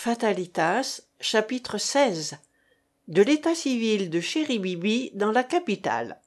Fatalitas, chapitre 16 de l'état civil de Chéribibi dans la capitale.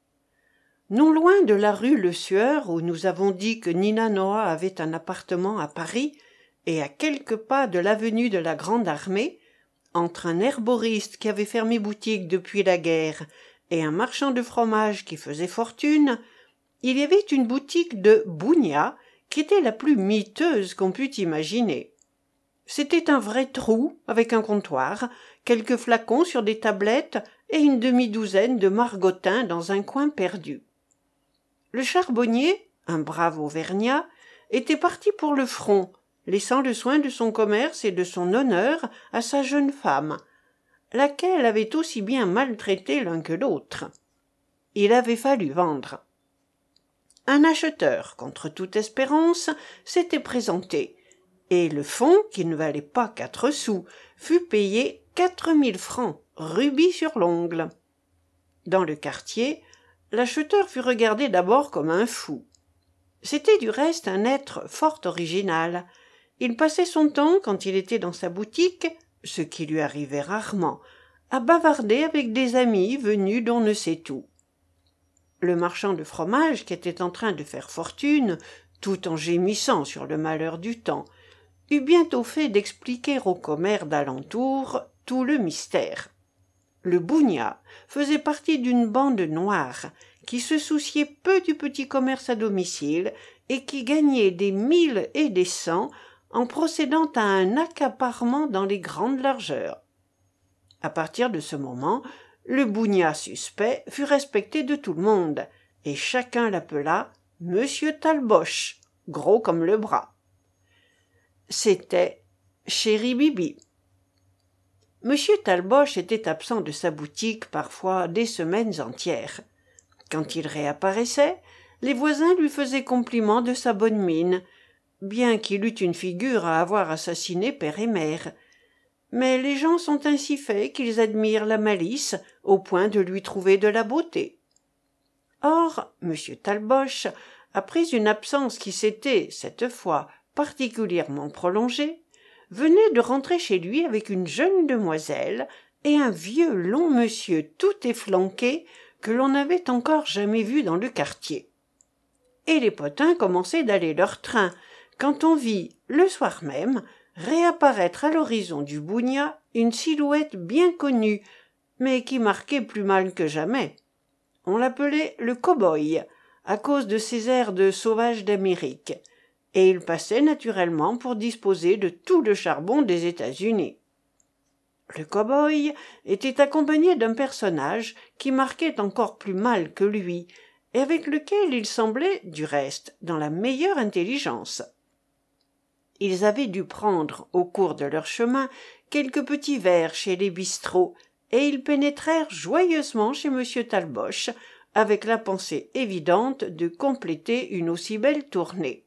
Non loin de la rue Le Sueur, où nous avons dit que Nina Noah avait un appartement à Paris, et à quelques pas de l'avenue de la Grande Armée, entre un herboriste qui avait fermé boutique depuis la guerre et un marchand de fromage qui faisait fortune, il y avait une boutique de bougna qui était la plus miteuse qu'on pût imaginer. C'était un vrai trou avec un comptoir, quelques flacons sur des tablettes et une demi-douzaine de margottins dans un coin perdu. Le charbonnier, un brave auvergnat, était parti pour le front, laissant le soin de son commerce et de son honneur à sa jeune femme, laquelle avait aussi bien maltraité l'un que l'autre. Il avait fallu vendre. Un acheteur, contre toute espérance, s'était présenté, et le fonds, qui ne valait pas 4 sous, fut payé 4000 francs, rubis sur l'ongle. Dans le quartier, l'acheteur fut regardé d'abord comme un fou. C'était du reste un être fort original. Il passait son temps, quand il était dans sa boutique, ce qui lui arrivait rarement, à bavarder avec des amis venus d'on ne sait où. Le marchand de fromage, qui était en train de faire fortune, tout en gémissant sur le malheur du temps, eut bientôt fait d'expliquer aux commères d'alentour tout le mystère. Le bougna faisait partie d'une bande noire qui se souciait peu du petit commerce à domicile et qui gagnait des 1000 et des 100 en procédant à un accaparement dans les grandes largeurs. À partir de ce moment, le bougna suspect fut respecté de tout le monde, et chacun l'appela « Monsieur Talboche », gros comme le bras. C'était Chéribibi. Monsieur Talboche était absent de sa boutique parfois des semaines entières. Quand il réapparaissait, les voisins lui faisaient compliment de sa bonne mine, bien qu'il eût une figure à avoir assassiné père et mère. Mais les gens sont ainsi faits qu'ils admirent la malice au point de lui trouver de la beauté. Or, monsieur Talboche, après une absence qui s'était, cette fois, particulièrement prolongée, venait de rentrer chez lui avec une jeune demoiselle et un vieux long monsieur tout efflanqué que l'on n'avait encore jamais vu dans le quartier. Et les potins commençaient d'aller leur train, quand on vit, le soir même, réapparaître à l'horizon du bougna une silhouette bien connue, mais qui marquait plus mal que jamais. On l'appelait le cow-boy, à cause de ses airs de sauvage d'Amérique, et il passait naturellement pour disposer de tout le charbon des États-Unis. Le cow-boy était accompagné d'un personnage qui marquait encore plus mal que lui, et avec lequel il semblait, du reste, dans la meilleure intelligence. Ils avaient dû prendre, au cours de leur chemin, quelques petits verres chez les bistrots, et ils pénétrèrent joyeusement chez M. Talboche, avec la pensée évidente de compléter une aussi belle tournée.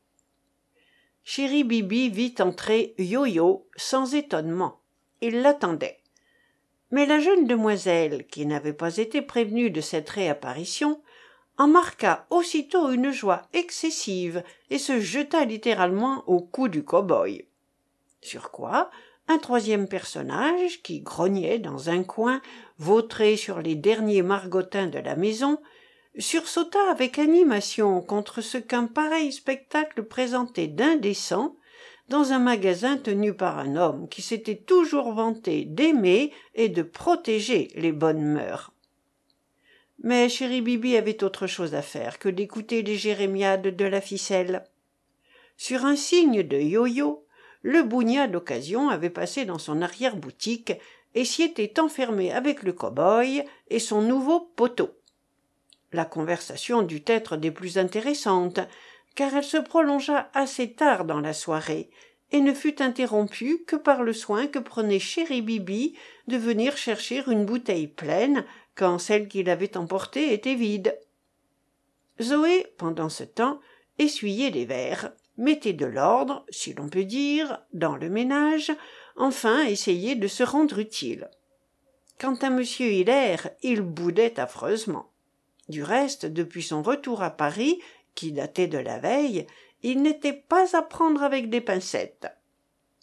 Chéribibi vit entrer Yo-Yo sans étonnement. Il l'attendait. Mais la jeune demoiselle, qui n'avait pas été prévenue de cette réapparition, en marqua aussitôt une joie excessive et se jeta littéralement au cou du cow-boy. Sur quoi, un troisième personnage, qui grognait dans un coin, vautré sur les derniers margottins de la maison, sursauta avec animation contre ce qu'un pareil spectacle présentait d'indécent dans un magasin tenu par un homme qui s'était toujours vanté d'aimer et de protéger les bonnes mœurs. Mais Chéribibi avait autre chose à faire que d'écouter les jérémiades de la ficelle. Sur un signe de Yo-Yo, le bougna d'occasion avait passé dans son arrière-boutique et s'y était enfermé avec le cow-boy et son nouveau poteau. La conversation dut être des plus intéressantes, car elle se prolongea assez tard dans la soirée, et ne fut interrompue que par le soin que prenait Chéribibi de venir chercher une bouteille pleine quand celle qu'il avait emportée était vide. Zoé, pendant ce temps, essuyait les verres, mettait de l'ordre, si l'on peut dire, dans le ménage, enfin essayait de se rendre utile. Quant à M. Hilaire, il boudait affreusement. Du reste, depuis son retour à Paris, qui datait de la veille, il n'était pas à prendre avec des pincettes.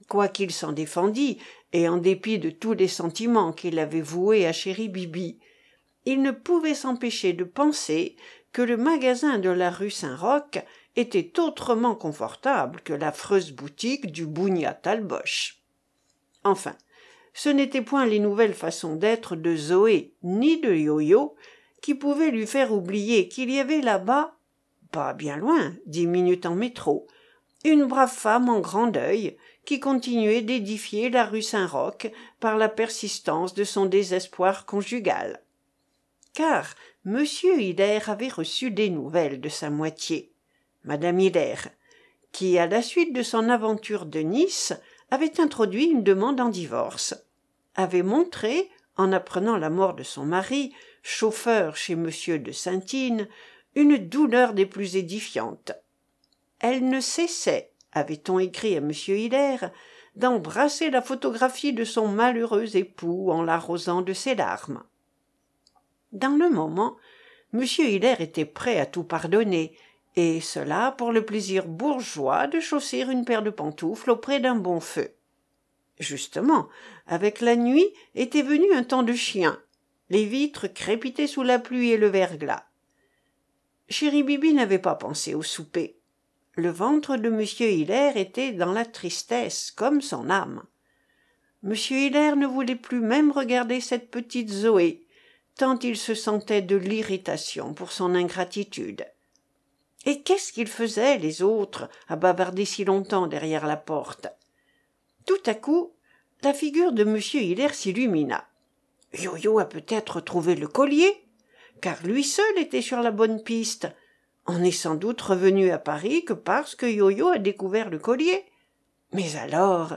quoiqu'il s'en défendît, et en dépit de tous les sentiments qu'il avait voués à chéri Bibi, il ne pouvait s'empêcher de penser que le magasin de la rue Saint-Roch était autrement confortable que l'affreuse boutique du bougna Talboche. Enfin, ce n'étaient point les nouvelles façons d'être de Zoé ni de Yo-Yo qui pouvaient lui faire oublier qu'il y avait là-bas, pas bien loin, 10 minutes en métro, une brave femme en grand deuil qui continuait d'édifier la rue Saint-Roch par la persistance de son désespoir conjugal. Car M. Hiller avait reçu des nouvelles de sa moitié, Madame Hiller, qui, à la suite de son aventure de Nice, avait introduit une demande en divorce, avait montré, en apprenant la mort de son mari, chauffeur chez M. de Saintine, une douleur des plus édifiantes. Elle ne cessait, avait-on écrit à M. Hiller, d'embrasser la photographie de son malheureux époux en l'arrosant de ses larmes. Dans le moment, M. Hiller était prêt à tout pardonner, et cela pour le plaisir bourgeois de chausser une paire de pantoufles auprès d'un bon feu. Justement, avec la nuit était venu un temps de chien. Les vitres crépitaient sous la pluie et le verglas. Chéri Bibi n'avait pas pensé au souper. Le ventre de M. Hiller était dans la tristesse, comme son âme. M. Hiller ne voulait plus même regarder cette petite Zoé, tant il se sentait de l'irritation pour son ingratitude. Et qu'est-ce qu'ils faisaient, les autres, à bavarder si longtemps derrière la porte? Tout à coup, la figure de M. Hiller s'illumina. Yo-Yo a peut-être trouvé le collier, car lui seul était sur la bonne piste. On est sans doute revenu à Paris que parce que Yo-Yo a découvert le collier. Mais alors,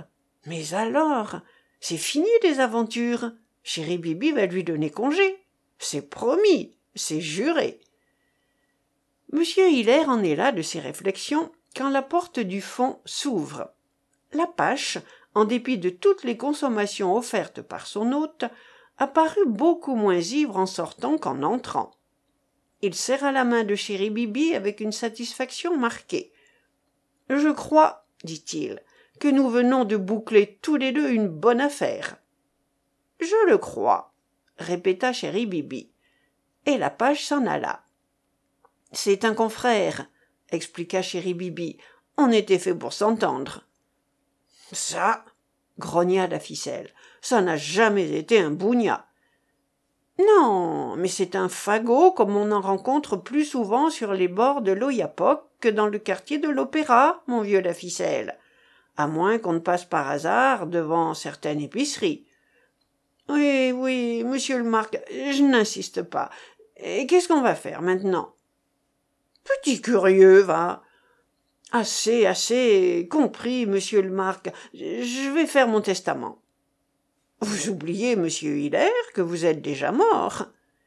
c'est fini les aventures. Chéri Bibi va lui donner congé. C'est promis, c'est juré. M. Hiller en est là de ses réflexions quand la porte du fond s'ouvre. L'apache, en dépit de toutes les consommations offertes par son hôte, apparut beaucoup moins ivre en sortant qu'en entrant. Il serra la main de chéri Bibi avec une satisfaction marquée. « Je crois, dit-il, que nous venons de boucler tous les deux une bonne affaire. »« Je le crois, » répéta chéri Bibi. Et l'apache s'en alla. « C'est un confrère, » expliqua chéri Bibi. « On était fait pour s'entendre. »« Ça, » grogna la ficelle, « ça n'a jamais été un bougna. »« Non, mais c'est un fagot comme on en rencontre plus souvent sur les bords de l'Oyapock que dans le quartier de l'Opéra, mon vieux la ficelle, à moins qu'on ne passe par hasard devant certaines épiceries. »« Oui, monsieur le marque, je n'insiste pas. Et qu'est-ce qu'on va faire maintenant ?»« Petit curieux, va. »« Assez, compris, monsieur le marque. Je vais faire mon testament. » « Vous oubliez, monsieur Hiller, que vous êtes déjà mort. »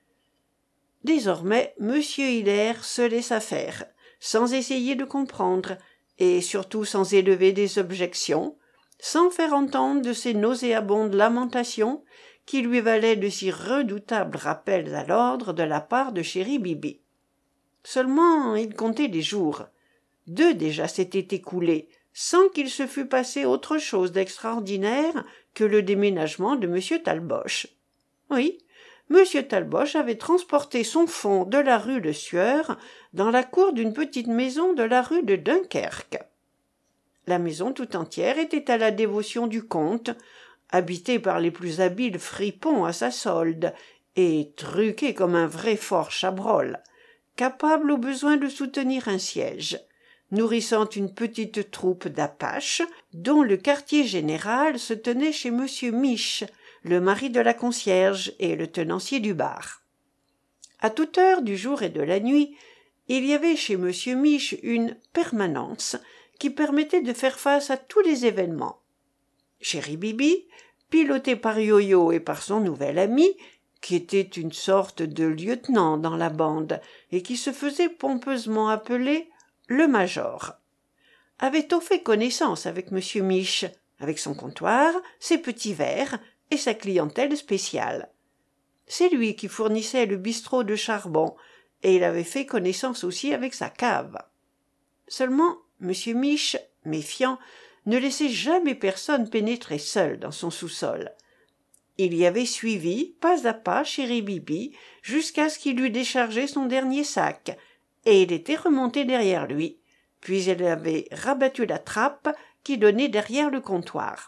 Désormais, monsieur Hiller se laissa faire, sans essayer de comprendre, et surtout sans élever des objections, sans faire entendre de ces nauséabondes lamentations qui lui valaient de si redoutables rappels à l'ordre de la part de chéri Bibi. Seulement, il comptait les jours. 2 déjà s'étaient écoulés, sans qu'il se fût passé autre chose d'extraordinaire que le déménagement de M. Talboche. Oui, M. Talboche avait transporté son fonds de la rue de Sueur dans la cour d'une petite maison de la rue de Dunkerque. La maison tout entière était à la dévotion du comte, habitée par les plus habiles fripons à sa solde, et truquée comme un vrai fort Chabrol, capable au besoin de soutenir un siège, nourrissant une petite troupe d'apaches, dont le quartier général se tenait chez M. Mich, le mari de la concierge et le tenancier du bar. À toute heure du jour et de la nuit, il y avait chez M. Mich une permanence qui permettait de faire face à tous les événements. Chéri Bibi, piloté par Yo-Yo et par son nouvel ami, qui était une sorte de lieutenant dans la bande et qui se faisait pompeusement appeler le major, avait au fait connaissance avec M. Mich, avec son comptoir, ses petits verres et sa clientèle spéciale. C'est lui qui fournissait le bistrot de charbon, et il avait fait connaissance aussi avec sa cave. Seulement, M. Mich, méfiant, ne laissait jamais personne pénétrer seul dans son sous-sol. Il y avait suivi, pas à pas, chéri Bibi, jusqu'à ce qu'il eût déchargé son dernier sac, et il était remonté derrière lui, puis il avait rabattu la trappe qui donnait derrière le comptoir.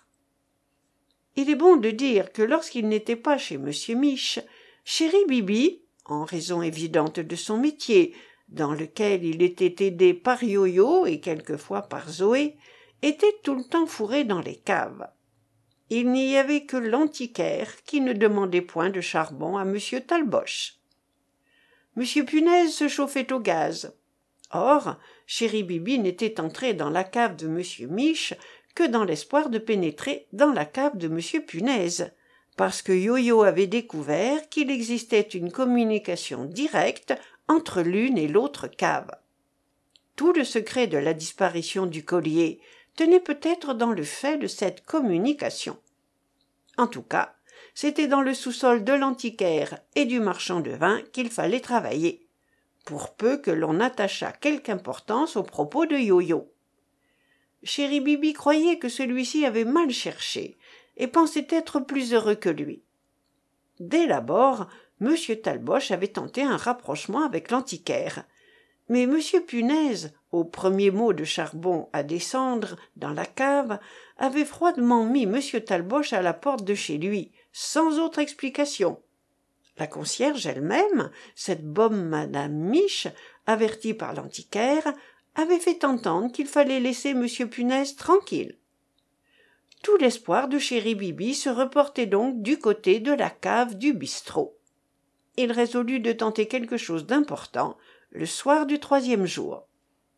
Il est bon de dire que lorsqu'il n'était pas chez monsieur Miche, chéri Bibi, en raison évidente de son métier, dans lequel il était aidé par Yo-Yo et quelquefois par Zoé, était tout le temps fourré dans les caves. Il n'y avait que l'antiquaire qui ne demandait point de charbon à monsieur Talboche. Monsieur Punaise se chauffait au gaz. Or, chéri Bibi n'était entré dans la cave de monsieur Miche que dans l'espoir de pénétrer dans la cave de monsieur Punaise, parce que Yo-Yo avait découvert qu'il existait une communication directe entre l'une et l'autre cave. Tout le secret de la disparition du collier tenait peut-être dans le fait de cette communication. En tout cas, c'était dans le sous-sol de l'antiquaire et du marchand de vin qu'il fallait travailler, pour peu que l'on attachât quelque importance aux propos de Yo-Yo. Chéri Bibi croyait que celui-ci avait mal cherché et pensait être plus heureux que lui. Dès l'abord, M. Talboche avait tenté un rapprochement avec l'antiquaire, mais M. Punaise, au premier mot de charbon à descendre dans la cave, avait froidement mis M. Talboche à la porte de chez lui, sans autre explication. La concierge elle-même, cette bonne madame Miche, avertie par l'antiquaire, avait fait entendre qu'il fallait laisser M. Punaise tranquille. Tout l'espoir de chéri Bibi se reportait donc du côté de la cave du bistrot. Il résolut de tenter quelque chose d'important le soir du 3e jour.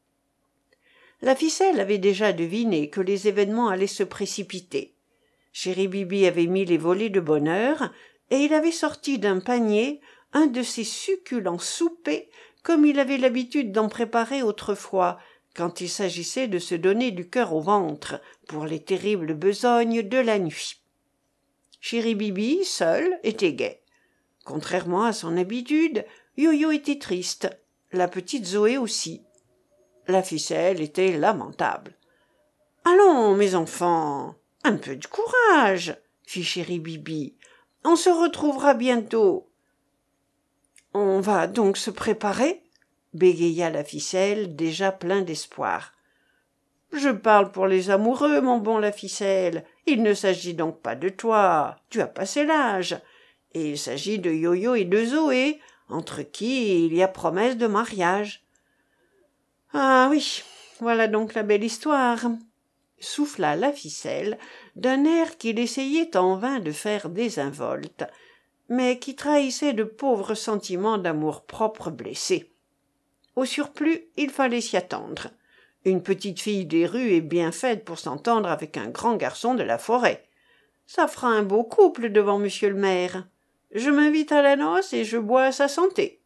La ficelle avait déjà deviné que les événements allaient se précipiter. Chéri Bibi avait mis les volets de bonne heure, et il avait sorti d'un panier un de ces succulents soupers comme il avait l'habitude d'en préparer autrefois, quand il s'agissait de se donner du cœur au ventre pour les terribles besognes de la nuit. Chéri Bibi, seul, était gai. Contrairement à son habitude, Yo-Yo était triste, la petite Zoé aussi. La ficelle était lamentable. « Allons, mes enfants, un peu de courage, fit chéri Bibi. On se retrouvera bientôt. On va donc se préparer, bégaya la ficelle, déjà plein d'espoir. Je parle pour les amoureux, mon bon la ficelle. Il ne s'agit donc pas de toi, tu as passé l'âge. Et il s'agit de Yo-Yo et de Zoé, entre qui il y a promesse de mariage. Ah oui, voilà donc la belle histoire, souffla la ficelle, d'un air qu'il essayait en vain de faire désinvolte, mais qui trahissait de pauvres sentiments d'amour-propre blessés. Au surplus, il fallait s'y attendre. Une petite fille des rues est bien faite pour s'entendre avec un grand garçon de la forêt. Ça fera un beau couple devant monsieur le maire. Je m'invite à la noce et je bois à sa santé.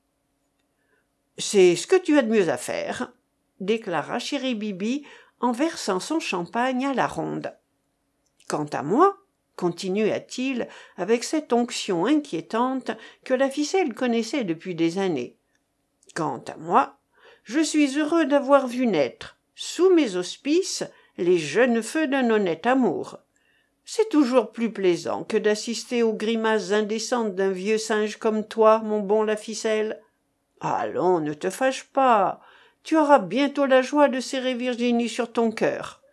C'est ce que tu as de mieux à faire, déclara chéri Bibi en versant son champagne à la ronde. Quant à moi, continua-t-il avec cette onction inquiétante que la ficelle connaissait depuis des années, quant à moi, je suis heureux d'avoir vu naître, sous mes auspices, les jeunes feux d'un honnête amour. C'est toujours plus plaisant que d'assister aux grimaces indécentes d'un vieux singe comme toi, mon bon la ficelle. Allons, ne te fâche pas, tu auras bientôt la joie de serrer Virginie sur ton cœur.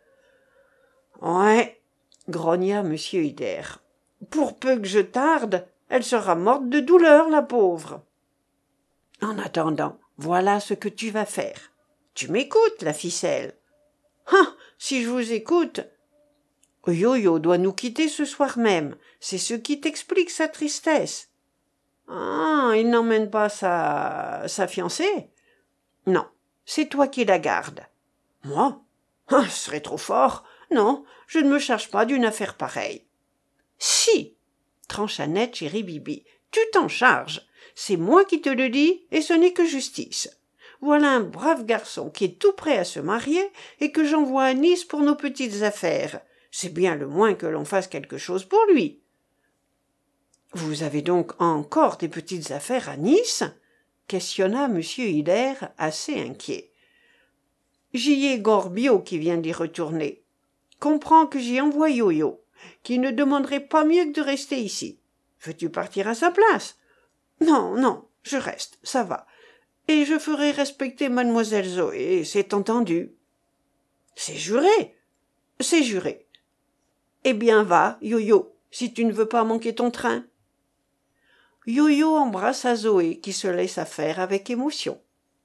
Ouais, grogna M. Hider. Pour peu que je tarde, elle sera morte de douleur, la pauvre. En attendant, voilà ce que tu vas faire. Tu m'écoutes, la ficelle. Ah, si je vous écoute. Yo-Yo doit nous quitter ce soir même. C'est ce qui t'explique sa tristesse. Ah, il n'emmène pas sa fiancée? Non, c'est toi qui la gardes. Moi? Ah, ce serait trop fort. Non, je ne me charge pas d'une affaire pareille. Si, trancha net chéri Bibi, tu t'en charges. C'est moi qui te le dis, et ce n'est que justice. Voilà un brave garçon qui est tout prêt à se marier et que j'envoie à Nice pour nos petites affaires. C'est bien le moins que l'on fasse quelque chose pour lui. Vous avez donc encore des petites affaires à Nice? Questionna M. Hider, assez inquiet. J'y ai Gorbio qui vient d'y retourner. comprends que j'y envoie Yo-Yo, qui ne demanderait pas mieux que de rester ici. Veux-tu partir à sa place? Non, non, je reste, ça va. Et je ferai respecter mademoiselle Zoé, c'est entendu. C'est juré. C'est juré. Eh bien va, Yo-Yo, si tu ne veux pas manquer ton train. Yo-Yo embrassa Zoé, qui se laissa faire avec émotion.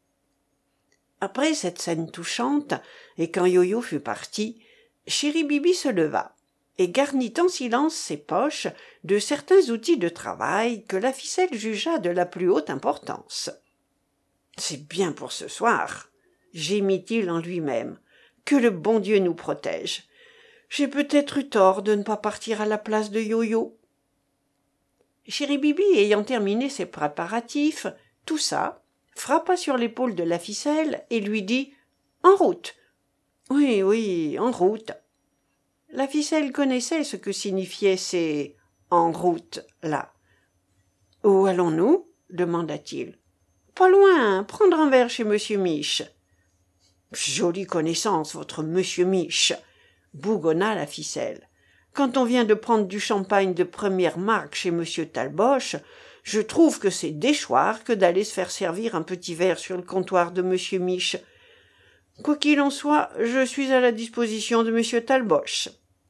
Après cette scène touchante, et quand Yo-Yo fut parti, Chéri Bibi se leva et garnit en silence ses poches de certains outils de travail que la ficelle jugea de la plus haute importance. « C'est bien pour ce soir, » gémit-il en lui-même, « que le bon Dieu nous protège. J'ai peut-être eu tort de ne pas partir à la place de Yo-Yo. » Chéri Bibi, ayant terminé ses préparatifs, toussa, frappa sur l'épaule de la ficelle et lui dit « En route !»« Oui, oui, en route !» La ficelle connaissait ce que signifiaient ces « en route » là. « Où allons-nous » demanda-t-il. « Pas loin, prendre un verre chez Monsieur Miche. »« Jolie connaissance, votre Monsieur Miche !» bougonna la ficelle. « Quand on vient de prendre du champagne de première marque chez Monsieur Talboche, je trouve que c'est déchoir que d'aller se faire servir un petit verre sur le comptoir de Monsieur Miche. Quoi qu'il en soit, je suis à la disposition de Monsieur Talboche. »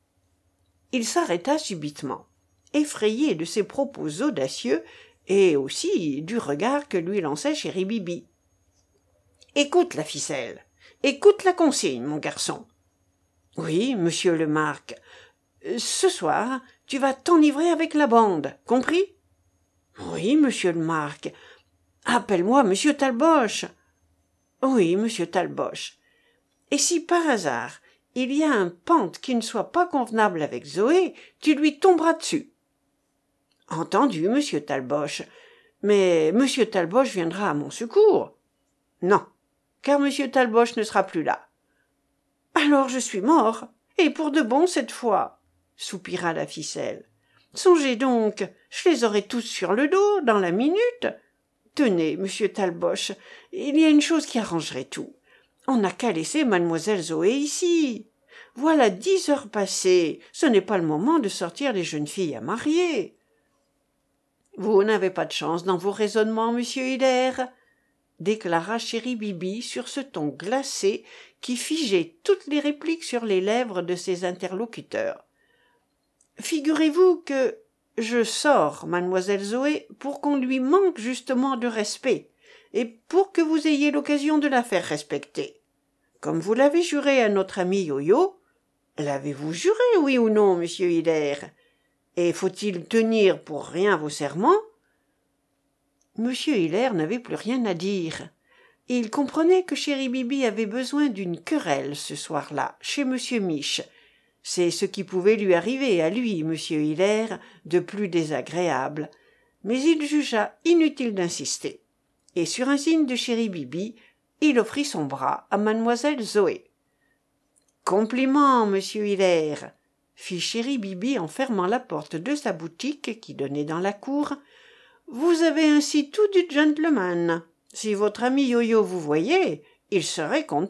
Il s'arrêta subitement, effrayé de ses propos audacieux et aussi du regard que lui lançait Chéri Bibi. « Écoute la ficelle, écoute la consigne, mon garçon. »« Oui, monsieur le marque. Ce soir, tu vas t'enivrer avec la bande, compris ?»« Oui, monsieur le marque. Appelle-moi monsieur Talboche. »« Oui, monsieur Talboche. Et si par hasard il y a un pente qui ne soit pas convenable avec Zoé, tu lui tomberas dessus. »« Entendu, monsieur Talboche. Mais monsieur Talboche viendra à mon secours. »« Non, car monsieur Talboche ne sera plus là. »« Alors je suis mort, et pour de bon cette fois, » soupira la ficelle. « Songez donc, je les aurai tous sur le dos, dans la minute. Tenez, monsieur Talboche, il y a une chose qui arrangerait tout. On n'a qu'à laisser mademoiselle Zoé ici. Voilà 10 heures passées, ce n'est pas le moment de sortir les jeunes filles à marier. »« Vous n'avez pas de chance dans vos raisonnements, monsieur Hilaire, » déclara Chéri Bibi sur ce ton glacé qui figeait toutes les répliques sur les lèvres de ses interlocuteurs. « Figurez-vous que je sors mademoiselle Zoé pour qu'on lui manque justement de respect et pour que vous ayez l'occasion de la faire respecter. Comme vous l'avez juré à notre ami Yo-Yo, l'avez-vous juré, oui ou non, monsieur Hilaire? Et faut-il tenir pour rien vos serments ?» Monsieur Hilaire n'avait plus rien à dire. Il comprenait que Chéri Bibi avait besoin d'une querelle ce soir-là, chez Monsieur Miche. C'est ce qui pouvait lui arriver à lui, monsieur Hilaire, de plus désagréable. Mais il jugea inutile d'insister. Et sur un signe de Chéri Bibi, il offrit son bras à mademoiselle Zoé. « Compliment, monsieur Hilaire !» fit Chéri Bibi en fermant la porte de sa boutique qui donnait dans la cour. « Vous avez ainsi tout du gentleman. Si votre ami Yo-Yo vous voyait, il serait content. »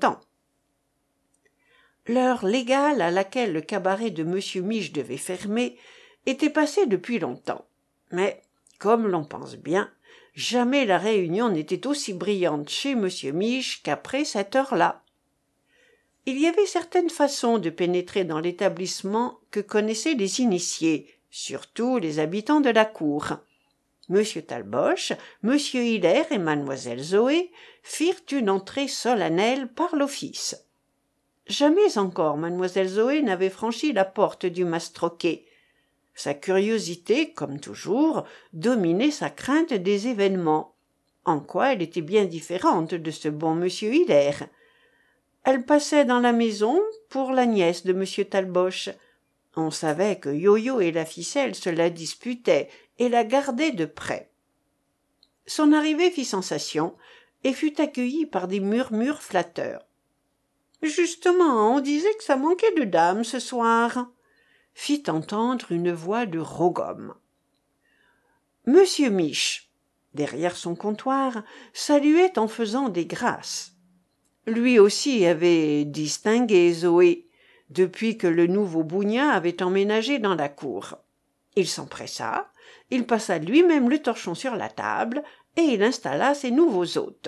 L'heure légale à laquelle le cabaret de Monsieur Miche devait fermer était passée depuis longtemps. Mais, comme l'on pense bien, jamais la réunion n'était aussi brillante chez Monsieur Miche qu'après cette heure-là. Il y avait certaines façons de pénétrer dans l'établissement que connaissaient les initiés, surtout les habitants de la cour. Monsieur Talboche, monsieur Hilaire et mademoiselle Zoé firent une entrée solennelle par l'office. Jamais encore mademoiselle Zoé n'avait franchi la porte du mastroquet. Sa curiosité, comme toujours, dominait sa crainte des événements, en quoi elle était bien différente de ce bon monsieur Hilaire. Elle passait dans la maison pour la nièce de monsieur Talboche. On savait que Yo-Yo et la ficelle se la disputaient et la gardaient de près. Son arrivée fit sensation et fut accueillie par des murmures flatteurs. « Justement, on disait que ça manquait de dames ce soir », fit entendre une voix de rogome. Monsieur Miche, derrière son comptoir, saluait en faisant des grâces. Lui aussi avait distingué Zoé, depuis que le nouveau bougna avait emménagé dans la cour. Il s'empressa, il passa lui-même le torchon sur la table, et il installa ses nouveaux hôtes.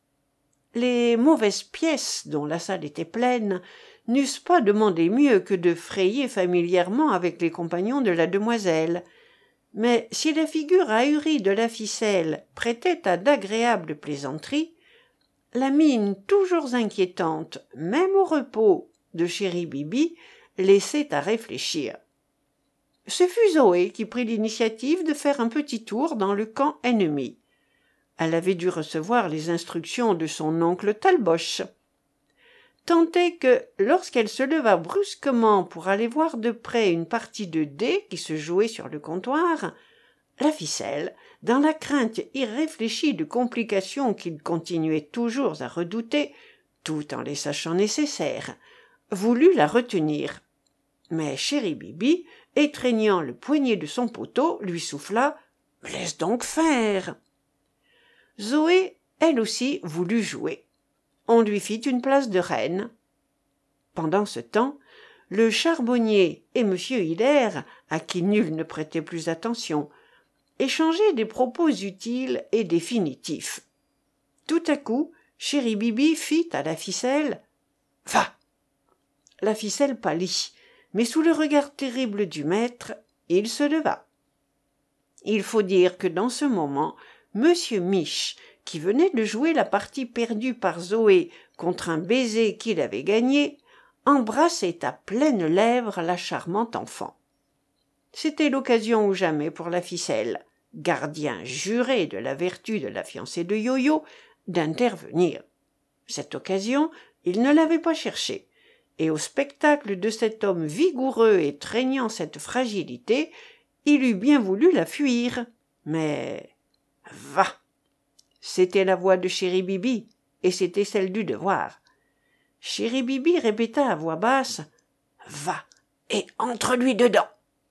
Les mauvaises pièces, dont la salle était pleine, n'eussent pas demandé mieux que de frayer familièrement avec les compagnons de la demoiselle. Mais si la figure ahurie de la ficelle prêtait à d'agréables plaisanteries, la mine toujours inquiétante, même au repos, de chéri Bibi laissait à réfléchir. Ce fut Zoé qui prit l'initiative de faire un petit tour dans le camp ennemi. Elle avait dû recevoir les instructions de son oncle Talboche. Tant est que, lorsqu'elle se leva brusquement pour aller voir de près une partie de dés qui se jouait sur le comptoir, la ficelle, dans la crainte irréfléchie de complications qu'il continuait toujours à redouter, tout en les sachant nécessaires, voulut la retenir. Mais chéri Bibi, étreignant le poignet de son poteau, lui souffla « Laisse donc faire !» Zoé, elle aussi, voulut jouer. On lui fit une place de reine. Pendant ce temps, le charbonnier et M. Hiller, à qui nul ne prêtait plus attention, échangeaient des propos utiles et définitifs. Tout à coup, chéri Bibi fit à la ficelle « Va !» La ficelle pâlit, mais sous le regard terrible du maître, il se leva. Il faut dire que dans ce moment, Monsieur Mich, qui venait de jouer la partie perdue par Zoé contre un baiser qu'il avait gagné, embrassait à pleines lèvres la charmante enfant. C'était l'occasion ou jamais pour la ficelle, gardien juré de la vertu de la fiancée de Yo-Yo, d'intervenir. Cette occasion, il ne l'avait pas cherchée, et au spectacle de cet homme vigoureux et traînant cette fragilité, il eût bien voulu la fuir. Mais va! C'était la voix de chéri Bibi, et c'était celle du devoir. Chéri Bibi répéta à voix basse « Va et entre-lui dedans !»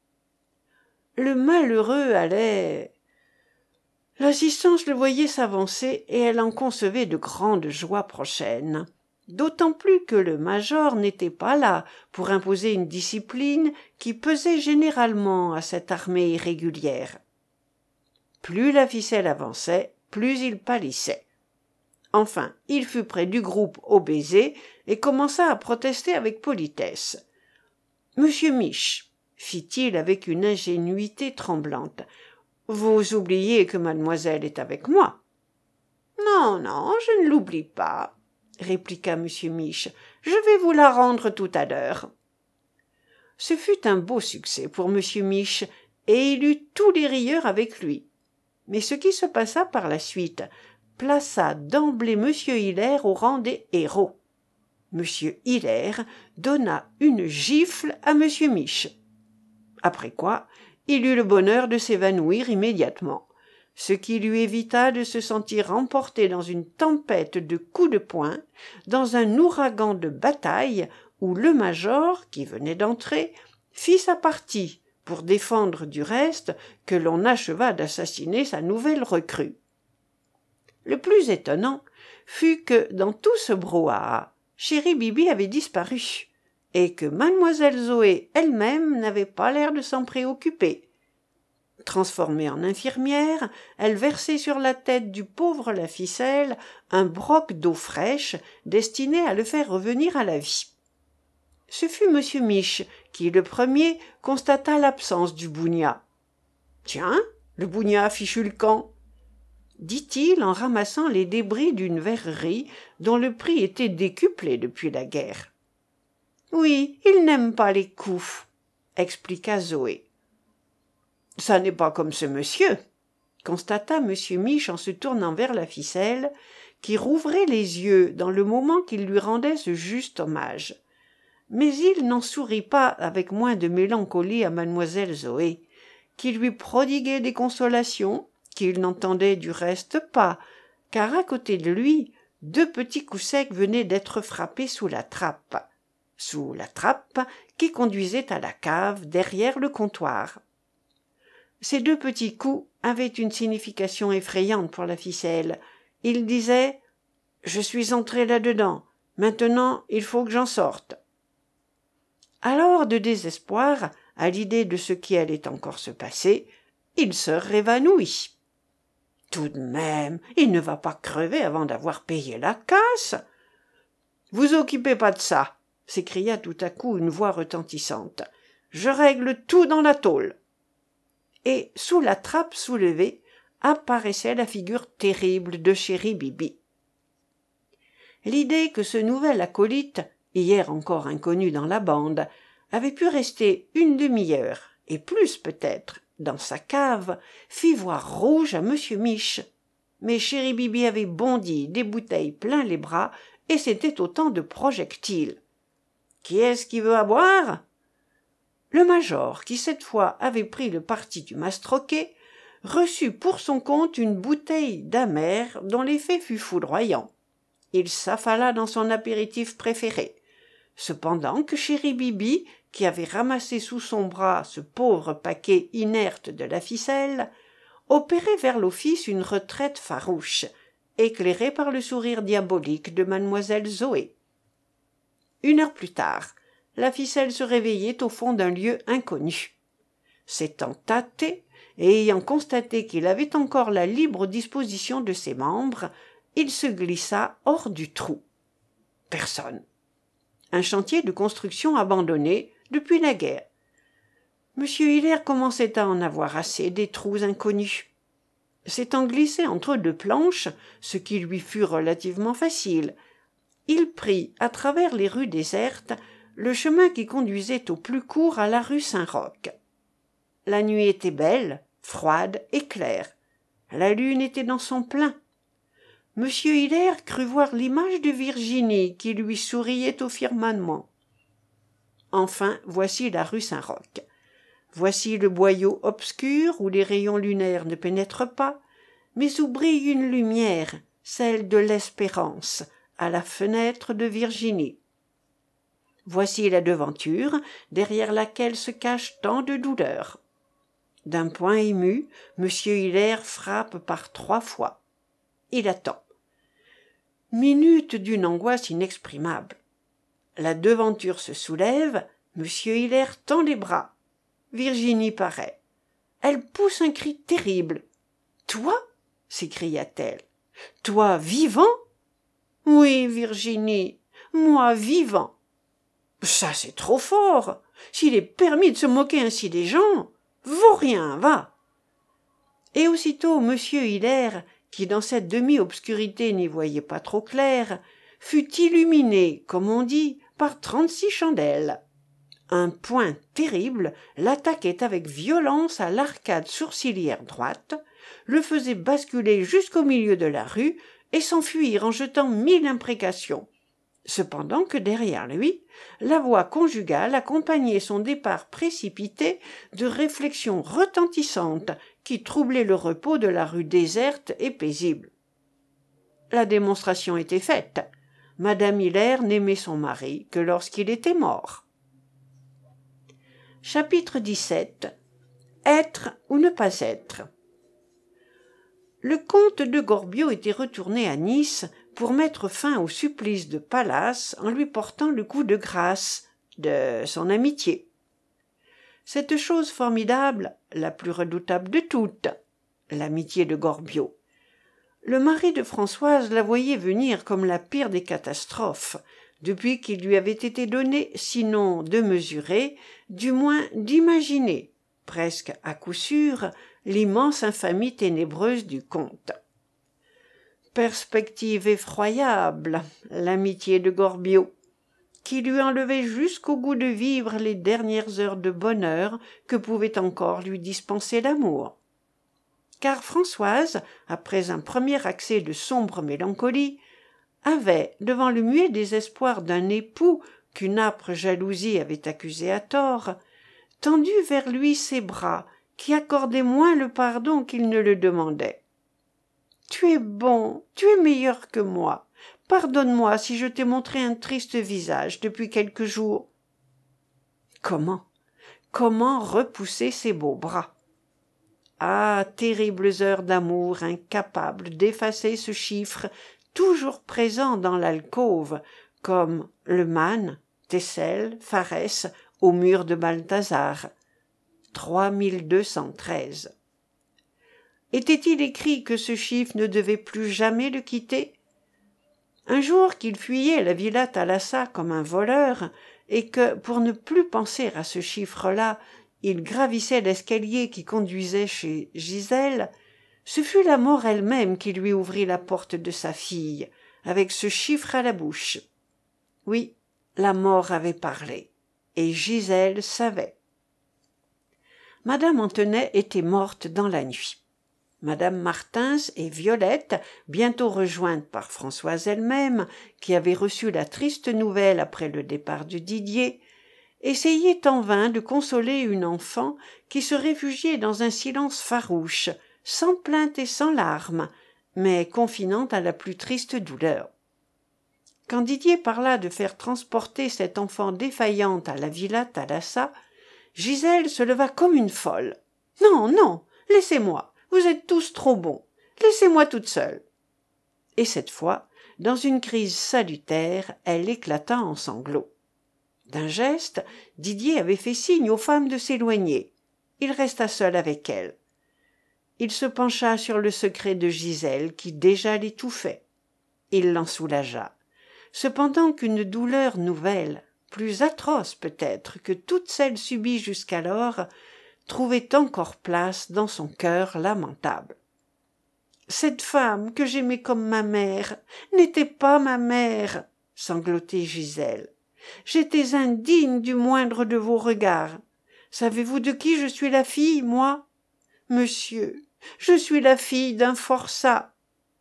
Le malheureux allait... L'assistance le voyait s'avancer, et elle en concevait de grandes joies prochaines. D'autant plus que le major n'était pas là pour imposer une discipline qui pesait généralement à cette armée irrégulière. Plus la ficelle avançait, plus il pâlissait. Enfin, il fut près du groupe au baiser et commença à protester avec politesse. « Monsieur Mich, fit-il avec une ingénuité tremblante, vous oubliez que mademoiselle est avec moi. Non, non, je ne l'oublie pas, répliqua M. Mich. Je vais vous la rendre tout à l'heure. Ce fut un beau succès pour M. Mich, et il eut tous les rieurs avec lui. Mais ce qui se passa par la suite plaça d'emblée M. Hiller au rang des héros. M. Hiller donna une gifle à M. Mich. Après quoi, il eut le bonheur de s'évanouir immédiatement, ce qui lui évita de se sentir emporté dans une tempête de coups de poing, dans un ouragan de bataille où le major, qui venait d'entrer, fit sa partie pour défendre du reste que l'on acheva d'assassiner sa nouvelle recrue. Le plus étonnant fut que, dans tout ce brouhaha, chéri Bibi avait disparu, et que mademoiselle Zoé elle-même n'avait pas l'air de s'en préoccuper. Transformée en infirmière, elle versait sur la tête du pauvre la ficelle un broc d'eau fraîche destiné à le faire revenir à la vie. Ce fut M. Mich qui, le premier, constata l'absence du bougna. « Tiens, le bougna a fichu le camp !» dit-il en ramassant les débris d'une verrerie dont le prix était décuplé depuis la guerre. « Oui, il n'aime pas les coups, » expliqua Zoé. « Ça n'est pas comme ce monsieur, » constata M. Mich en se tournant vers la ficelle, qui rouvrait les yeux dans le moment qu'il lui rendait ce juste hommage. Mais il n'en sourit pas avec moins de mélancolie à mademoiselle Zoé, qui lui prodiguait des consolations qu'il n'entendait du reste pas, car à côté de lui, 2 petits coups secs venaient d'être frappés sous la trappe qui conduisait à la cave derrière le comptoir. Ces 2 petits coups avaient une signification effrayante pour la ficelle. Il disait « Je suis entré là-dedans, maintenant il faut que j'en sorte ». Alors, de désespoir, à l'idée de ce qui allait encore se passer, il se révanouit. Tout de même, il ne va pas crever avant d'avoir payé la casse. « Vous occupez pas de ça !» s'écria tout à coup une voix retentissante. « Je règle tout dans la tôle !» Et, sous la trappe soulevée, apparaissait la figure terrible de Chéri Bibi. L'idée que ce nouvel acolyte, hier encore inconnu dans la bande, avait pu rester une demi-heure, et plus peut-être, dans sa cave, fit voir rouge à monsieur Mich. Mais Chéri Bibi avait bondi des bouteilles plein les bras, et c'était autant de projectiles. « Qui est-ce qui veut à boire ?» Le major, qui cette fois avait pris le parti du mastroquet, reçut pour son compte une bouteille d'amer dont l'effet fut foudroyant. Il s'affala dans son apéritif préféré. Cependant que Chéri Bibi, qui avait ramassé sous son bras ce pauvre paquet inerte de la ficelle, opérait vers l'office une retraite farouche, éclairée par le sourire diabolique de mademoiselle Zoé. 1 heure plus tard, la ficelle se réveillait au fond d'un lieu inconnu. S'étant tâté, et ayant constaté qu'il avait encore la libre disposition de ses membres, il se glissa hors du trou. Personne. Un chantier de construction abandonné depuis la guerre. M. Hilaire commençait à en avoir assez des trous inconnus. S'étant glissé entre 2 planches, ce qui lui fut relativement facile, il prit, à travers les rues désertes, le chemin qui conduisait au plus court à la rue Saint-Roch. La nuit était belle, froide et claire. La lune était dans son plein. M. Hilaire crut voir l'image de Virginie qui lui souriait au firmament. Enfin, voici la rue Saint-Roch. Voici le boyau obscur où les rayons lunaires ne pénètrent pas, mais où brille une lumière, celle de l'espérance, à la fenêtre de Virginie. Voici la devanture, derrière laquelle se cache tant de douleurs. D'un poing ému, M. Hilaire frappe par 3 fois. Il attend. Minute d'une angoisse inexprimable. La devanture se soulève, M. Hilaire tend les bras. Virginie paraît. Elle pousse un cri terrible. « Toi » s'écria-t-elle. « Toi vivant ?»« Oui, Virginie, moi vivant. »« Ça, c'est trop fort. S'il est permis de se moquer ainsi des gens, vaut rien, va. » Et aussitôt M. Hilaire, qui dans cette demi-obscurité n'y voyait pas trop clair, fut illuminé, comme on dit, par 36 chandelles. Un point terrible l'attaquait avec violence à l'arcade sourcilière droite, le faisait basculer jusqu'au milieu de la rue et s'enfuir en jetant 1000 imprécations. Cependant que derrière lui, la voix conjugale accompagnait son départ précipité de réflexions retentissantes qui troublaient le repos de la rue déserte et paisible. La démonstration était faite. Madame Hilaire n'aimait son mari que lorsqu'il était mort. Chapitre 17. Être ou ne pas être. Le comte de Gorbio était retourné à Nice pour mettre fin au supplice de Pallas en lui portant le coup de grâce de son amitié. Cette chose formidable, la plus redoutable de toutes, l'amitié de Gorbio. Le mari de Françoise la voyait venir comme la pire des catastrophes, depuis qu'il lui avait été donné, sinon de mesurer, du moins d'imaginer, presque à coup sûr, l'immense infamie ténébreuse du comte. Perspective effroyable, l'amitié de Gorbio, qui lui enlevait jusqu'au goût de vivre les dernières heures de bonheur que pouvait encore lui dispenser l'amour. Car Françoise, après un premier accès de sombre mélancolie, avait, devant le muet désespoir d'un époux qu'une âpre jalousie avait accusé à tort, tendu vers lui ses bras qui accordaient moins le pardon qu'il ne le demandait. « Tu es bon, tu es meilleur que moi. Pardonne-moi si je t'ai montré un triste visage depuis quelques jours. » Comment repousser ces beaux bras? Ah, terribles heures d'amour incapables d'effacer ce chiffre toujours présent dans l'alcôve, comme le mane, Thecel, Pharès au mur de Balthazar, 3213. Était-il écrit que ce chiffre ne devait plus jamais le quitter? Un jour qu'il fuyait la villa Thalassa comme un voleur, et que, pour ne plus penser à ce chiffre-là, il gravissait l'escalier qui conduisait chez Gisèle, ce fut la mort elle-même qui lui ouvrit la porte de sa fille, avec ce chiffre à la bouche. Oui, la mort avait parlé, et Gisèle savait. Madame Antenet était morte dans la nuit. Madame Martins et Violette, bientôt rejointes par Françoise elle-même, qui avait reçu la triste nouvelle après le départ de Didier, essayaient en vain de consoler une enfant qui se réfugiait dans un silence farouche, sans plainte et sans larmes, mais confinant à la plus triste douleur. Quand Didier parla de faire transporter cette enfant défaillante à la villa Thalassa, Gisèle se leva comme une folle. « Non, non, laissez-moi, vous êtes tous trop bons, laissez-moi toute seule. » Et cette fois, dans une crise salutaire, elle éclata en sanglots. D'un geste, Didier avait fait signe aux femmes de s'éloigner. Il resta seul avec elle. Il se pencha sur le secret de Gisèle qui déjà l'étouffait. Il l'en soulagea. Cependant qu'une douleur nouvelle, plus atroce peut-être que toutes celles subies jusqu'alors, trouvait encore place dans son cœur lamentable. Cette femme que j'aimais comme ma mère n'était pas ma mère, sanglotait Gisèle. J'étais indigne du moindre de vos regards. Savez-vous de qui je suis la fille, moi? Monsieur, je suis la fille d'un forçat.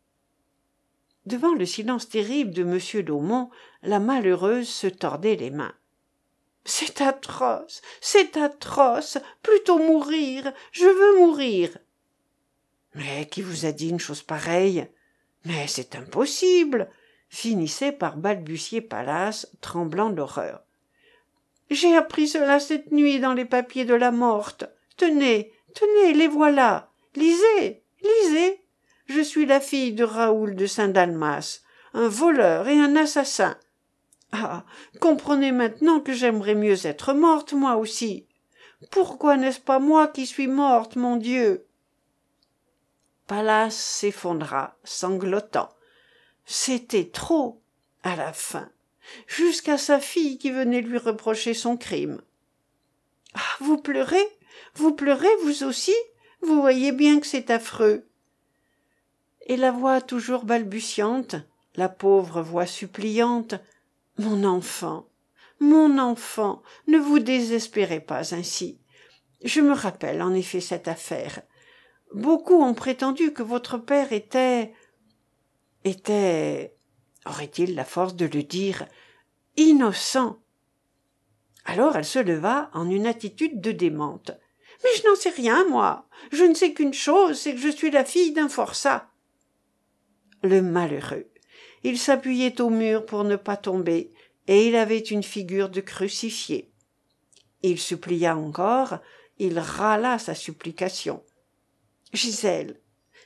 Devant le silence terrible de M. d'Aumont, la malheureuse se tordait les mains. « C'est atroce, plutôt mourir, je veux mourir. »« Mais qui vous a dit une chose pareille? Mais c'est impossible !» finissait par balbutier Pallas, tremblant d'horreur. « J'ai appris cela cette nuit dans les papiers de la morte. Tenez, les voilà. Lisez, lisez. Je suis la fille de Raoul de Saint-Dalmas, un voleur et un assassin. Ah, comprenez maintenant que j'aimerais mieux être morte, moi aussi. Pourquoi n'est-ce pas moi qui suis morte, mon Dieu? » Pallas s'effondra, sanglotant. C'était trop, à la fin, jusqu'à sa fille qui venait lui reprocher son crime. « Ah, vous pleurez, vous aussi? Vous voyez bien que c'est affreux. » Et la voix toujours balbutiante, la pauvre voix suppliante, « Mon enfant, ne vous désespérez pas ainsi. Je me rappelle en effet cette affaire. Beaucoup ont prétendu que votre père était, aurait-il la force de le dire, innocent. » Alors elle se leva en une attitude de démente. « Mais je n'en sais rien, moi. Je ne sais qu'une chose, c'est que je suis la fille d'un forçat. » Le malheureux. Il s'appuyait au mur pour ne pas tomber, et il avait une figure de crucifié. Il supplia encore, il râla sa supplication. « Gisèle,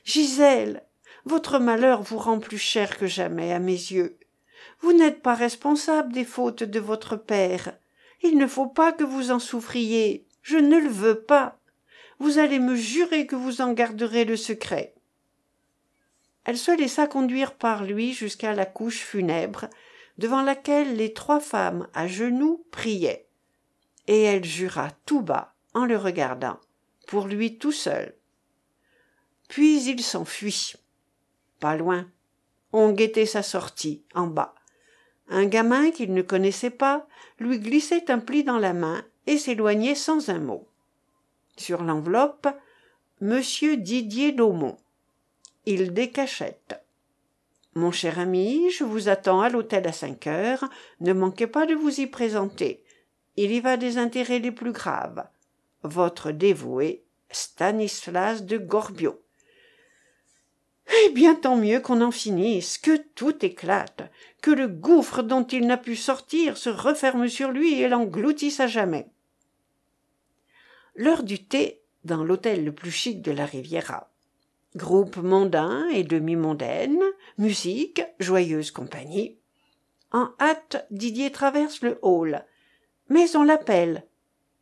votre malheur vous rend plus cher que jamais à mes yeux. Vous n'êtes pas responsable des fautes de votre père. Il ne faut pas que vous en souffriez. Je ne le veux pas. Vous allez me jurer que vous en garderez le secret. » Elle se laissa conduire par lui jusqu'à la couche funèbre, devant laquelle les 3 femmes à genoux priaient. Et elle jura tout bas, en le regardant, pour lui tout seul. Puis il s'enfuit. Pas loin. On guettait sa sortie, en bas. Un gamin qu'il ne connaissait pas lui glissait un pli dans la main et s'éloignait sans un mot. Sur l'enveloppe, « Monsieur Didier d'Aumont. » Il décachette. « Mon cher ami, je vous attends à l'hôtel à 5 heures. Ne manquez pas de vous y présenter. Il y va des intérêts les plus graves. Votre dévoué, Stanislas de Gorbio. » Eh bien, tant mieux qu'on en finisse, que tout éclate, que le gouffre dont il n'a pu sortir se referme sur lui et l'engloutisse à jamais. L'heure du thé dans l'hôtel le plus chic de la Riviera. Groupe mondain et demi-mondaine, musique, joyeuse compagnie. En hâte, Didier traverse le hall. Mais on l'appelle.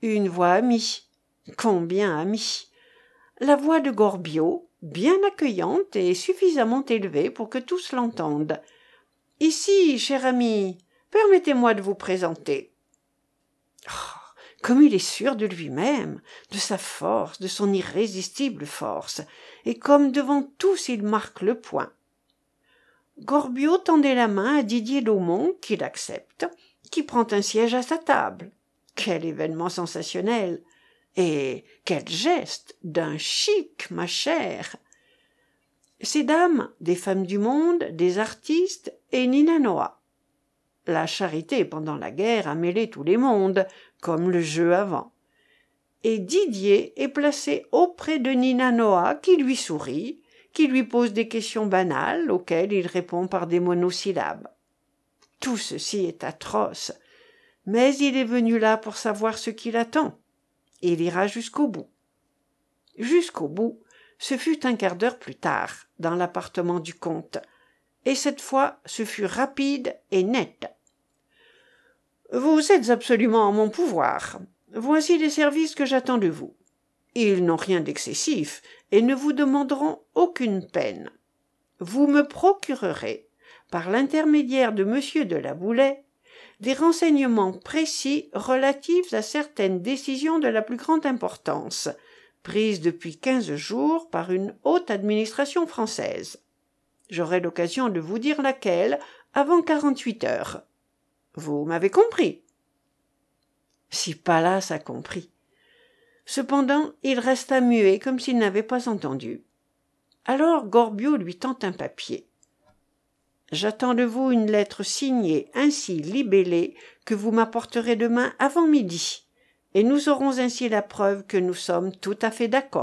Une voix amie. Combien amie? La voix de Gorbiot, bien accueillante et suffisamment élevée pour que tous l'entendent. « Ici, cher ami, permettez-moi de vous présenter. » Oh, comme il est sûr de lui-même, de sa force, de son irrésistible force, et comme devant tous il marque le point. Gorbiot tendait la main à Didier d'Aumont, qui l'accepte, qui prend un siège à sa table. Quel événement sensationnel! Et quel geste d'un chic, ma chère! Ces dames, des femmes du monde, des artistes, et Nina Noah. La charité pendant la guerre a mêlé tous les mondes, comme le jeu avant. Et Didier est placé auprès de Nina Noah, qui lui sourit, qui lui pose des questions banales auxquelles il répond par des monosyllabes. Tout ceci est atroce, mais il est venu là pour savoir ce qu'il attend. Il ira jusqu'au bout. Jusqu'au bout, ce fut un quart d'heure plus tard, dans l'appartement du comte, et cette fois ce fut rapide et net. « Vous êtes absolument en mon pouvoir. Voici les services que j'attends de vous. Ils n'ont rien d'excessif et ne vous demanderont aucune peine. Vous me procurerez, par l'intermédiaire de M. de la Boulaye, des renseignements précis relatifs à certaines décisions de la plus grande importance, prises depuis 15 jours par une haute administration française. J'aurai l'occasion de vous dire laquelle avant 48 heures. Vous m'avez compris. » Si Pallas a compris. Cependant, il resta muet comme s'il n'avait pas entendu. Alors Gorbiot lui tend un papier. « J'attends de vous une lettre signée, ainsi libellée, que vous m'apporterez demain avant midi, et nous aurons ainsi la preuve que nous sommes tout à fait d'accord. »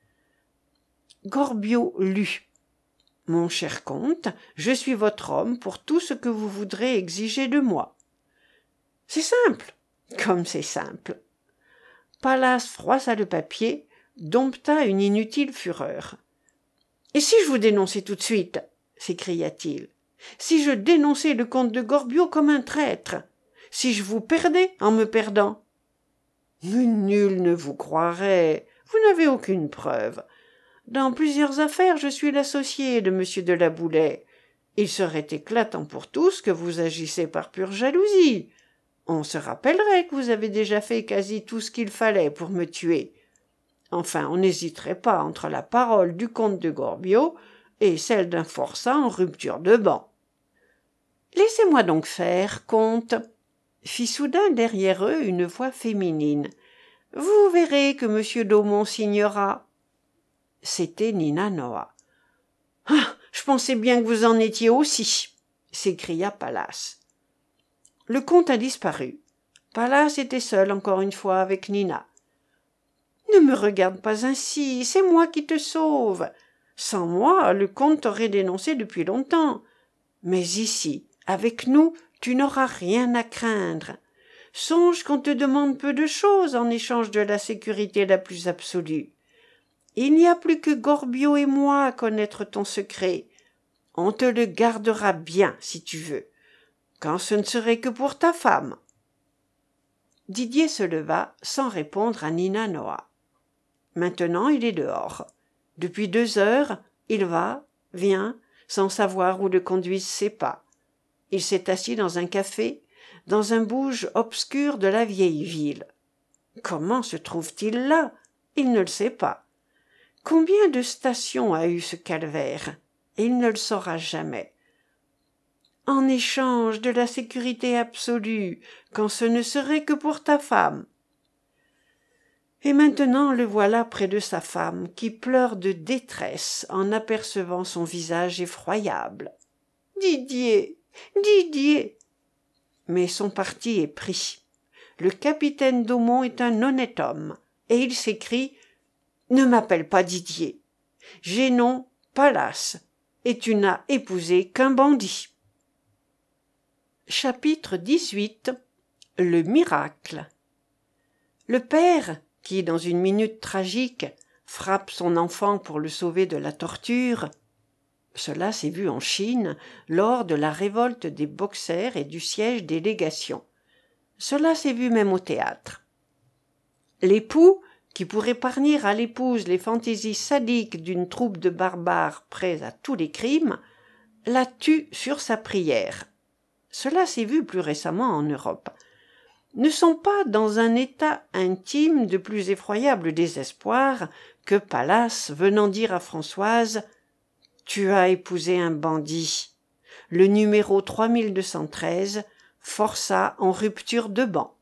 Gorbiot lut. « Mon cher comte, je suis votre homme pour tout ce que vous voudrez exiger de moi. » C'est simple, comme c'est simple. Pallas froissa le papier, dompta une inutile fureur. « Et si je vous dénonçais tout de suite ?» s'écria-t-il. « Si je dénonçais le comte de Gorbiot comme un traître? Si je vous perdais en me perdant ?» Mais nul ne vous croirait. Vous n'avez aucune preuve. Dans plusieurs affaires, je suis l'associé de M. de la Boulaye. Il serait éclatant pour tous que vous agissez par pure jalousie. On se rappellerait que vous avez déjà fait quasi tout ce qu'il fallait pour me tuer. Enfin, on n'hésiterait pas entre la parole du comte de Gorbiot et celle d'un forçat en rupture de ban. « Laissez-moi donc faire, comte, » fit soudain derrière eux une voix féminine. « Vous verrez que M. d'Aumont signera. » C'était Nina Noah. « Ah, je pensais bien que vous en étiez aussi !» s'écria Pallas. Le comte a disparu. Pallas était seul encore une fois avec Nina. « Ne me regarde pas ainsi, c'est moi qui te sauve. Sans moi, le comte t'aurait dénoncé depuis longtemps. Mais ici, avec nous, tu n'auras rien à craindre. Songe qu'on te demande peu de choses en échange de la sécurité la plus absolue. Il n'y a plus que Gorbiot et moi à connaître ton secret. On te le gardera bien, si tu veux, quand ce ne serait que pour ta femme. » Didier se leva sans répondre à Nina Noah. Maintenant, il est dehors. Depuis 2 heures, il va, vient, sans savoir où le conduisent ses pas. Il s'est assis dans un café, dans un bouge obscur de la vieille ville. Comment se trouve-t-il là? Il ne le sait pas. Combien de stations a eu ce calvaire? Il ne le saura jamais. En échange de la sécurité absolue, quand ce ne serait que pour ta femme. Et maintenant le voilà près de sa femme, qui pleure de détresse en apercevant son visage effroyable. « Didier, Didier !» Mais son parti est pris. Le capitaine d'Aumont est un honnête homme, et il s'écrie « Ne m'appelle pas Didier. J'ai nom Pallas, et tu n'as épousé qu'un bandit. » Chapitre 18. Le miracle. Le père, qui, dans une minute tragique, frappe son enfant pour le sauver de la torture, cela s'est vu en Chine lors de la révolte des Boxers et du siège des légations. Cela s'est vu même au théâtre. L'époux, qui pour épargner à l'épouse les fantaisies sadiques d'une troupe de barbares prêts à tous les crimes, la tue sur sa prière. Cela s'est vu plus récemment en Europe. Ne sont pas dans un état intime de plus effroyable désespoir que Pallas, venant dire à Françoise « Tu as épousé un bandit ». Le numéro 3213, forçat en rupture de ban.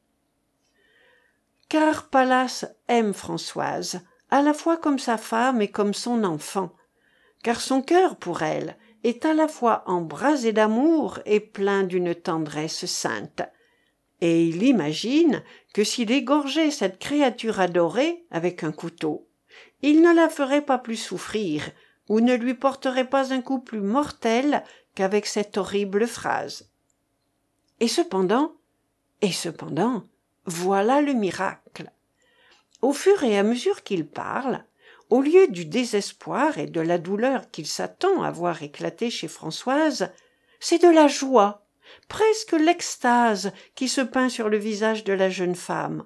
Car Pallas aime Françoise, à la fois comme sa femme et comme son enfant, car son cœur pour elle est à la fois embrasé d'amour et plein d'une tendresse sainte. Et il imagine que s'il égorgeait cette créature adorée avec un couteau, il ne la ferait pas plus souffrir, ou ne lui porterait pas un coup plus mortel qu'avec cette horrible phrase. Et cependant, voilà le miracle. Au fur et à mesure qu'il parle, au lieu du désespoir et de la douleur qu'il s'attend à voir éclater chez Françoise, c'est de la joie, presque l'extase qui se peint sur le visage de la jeune femme.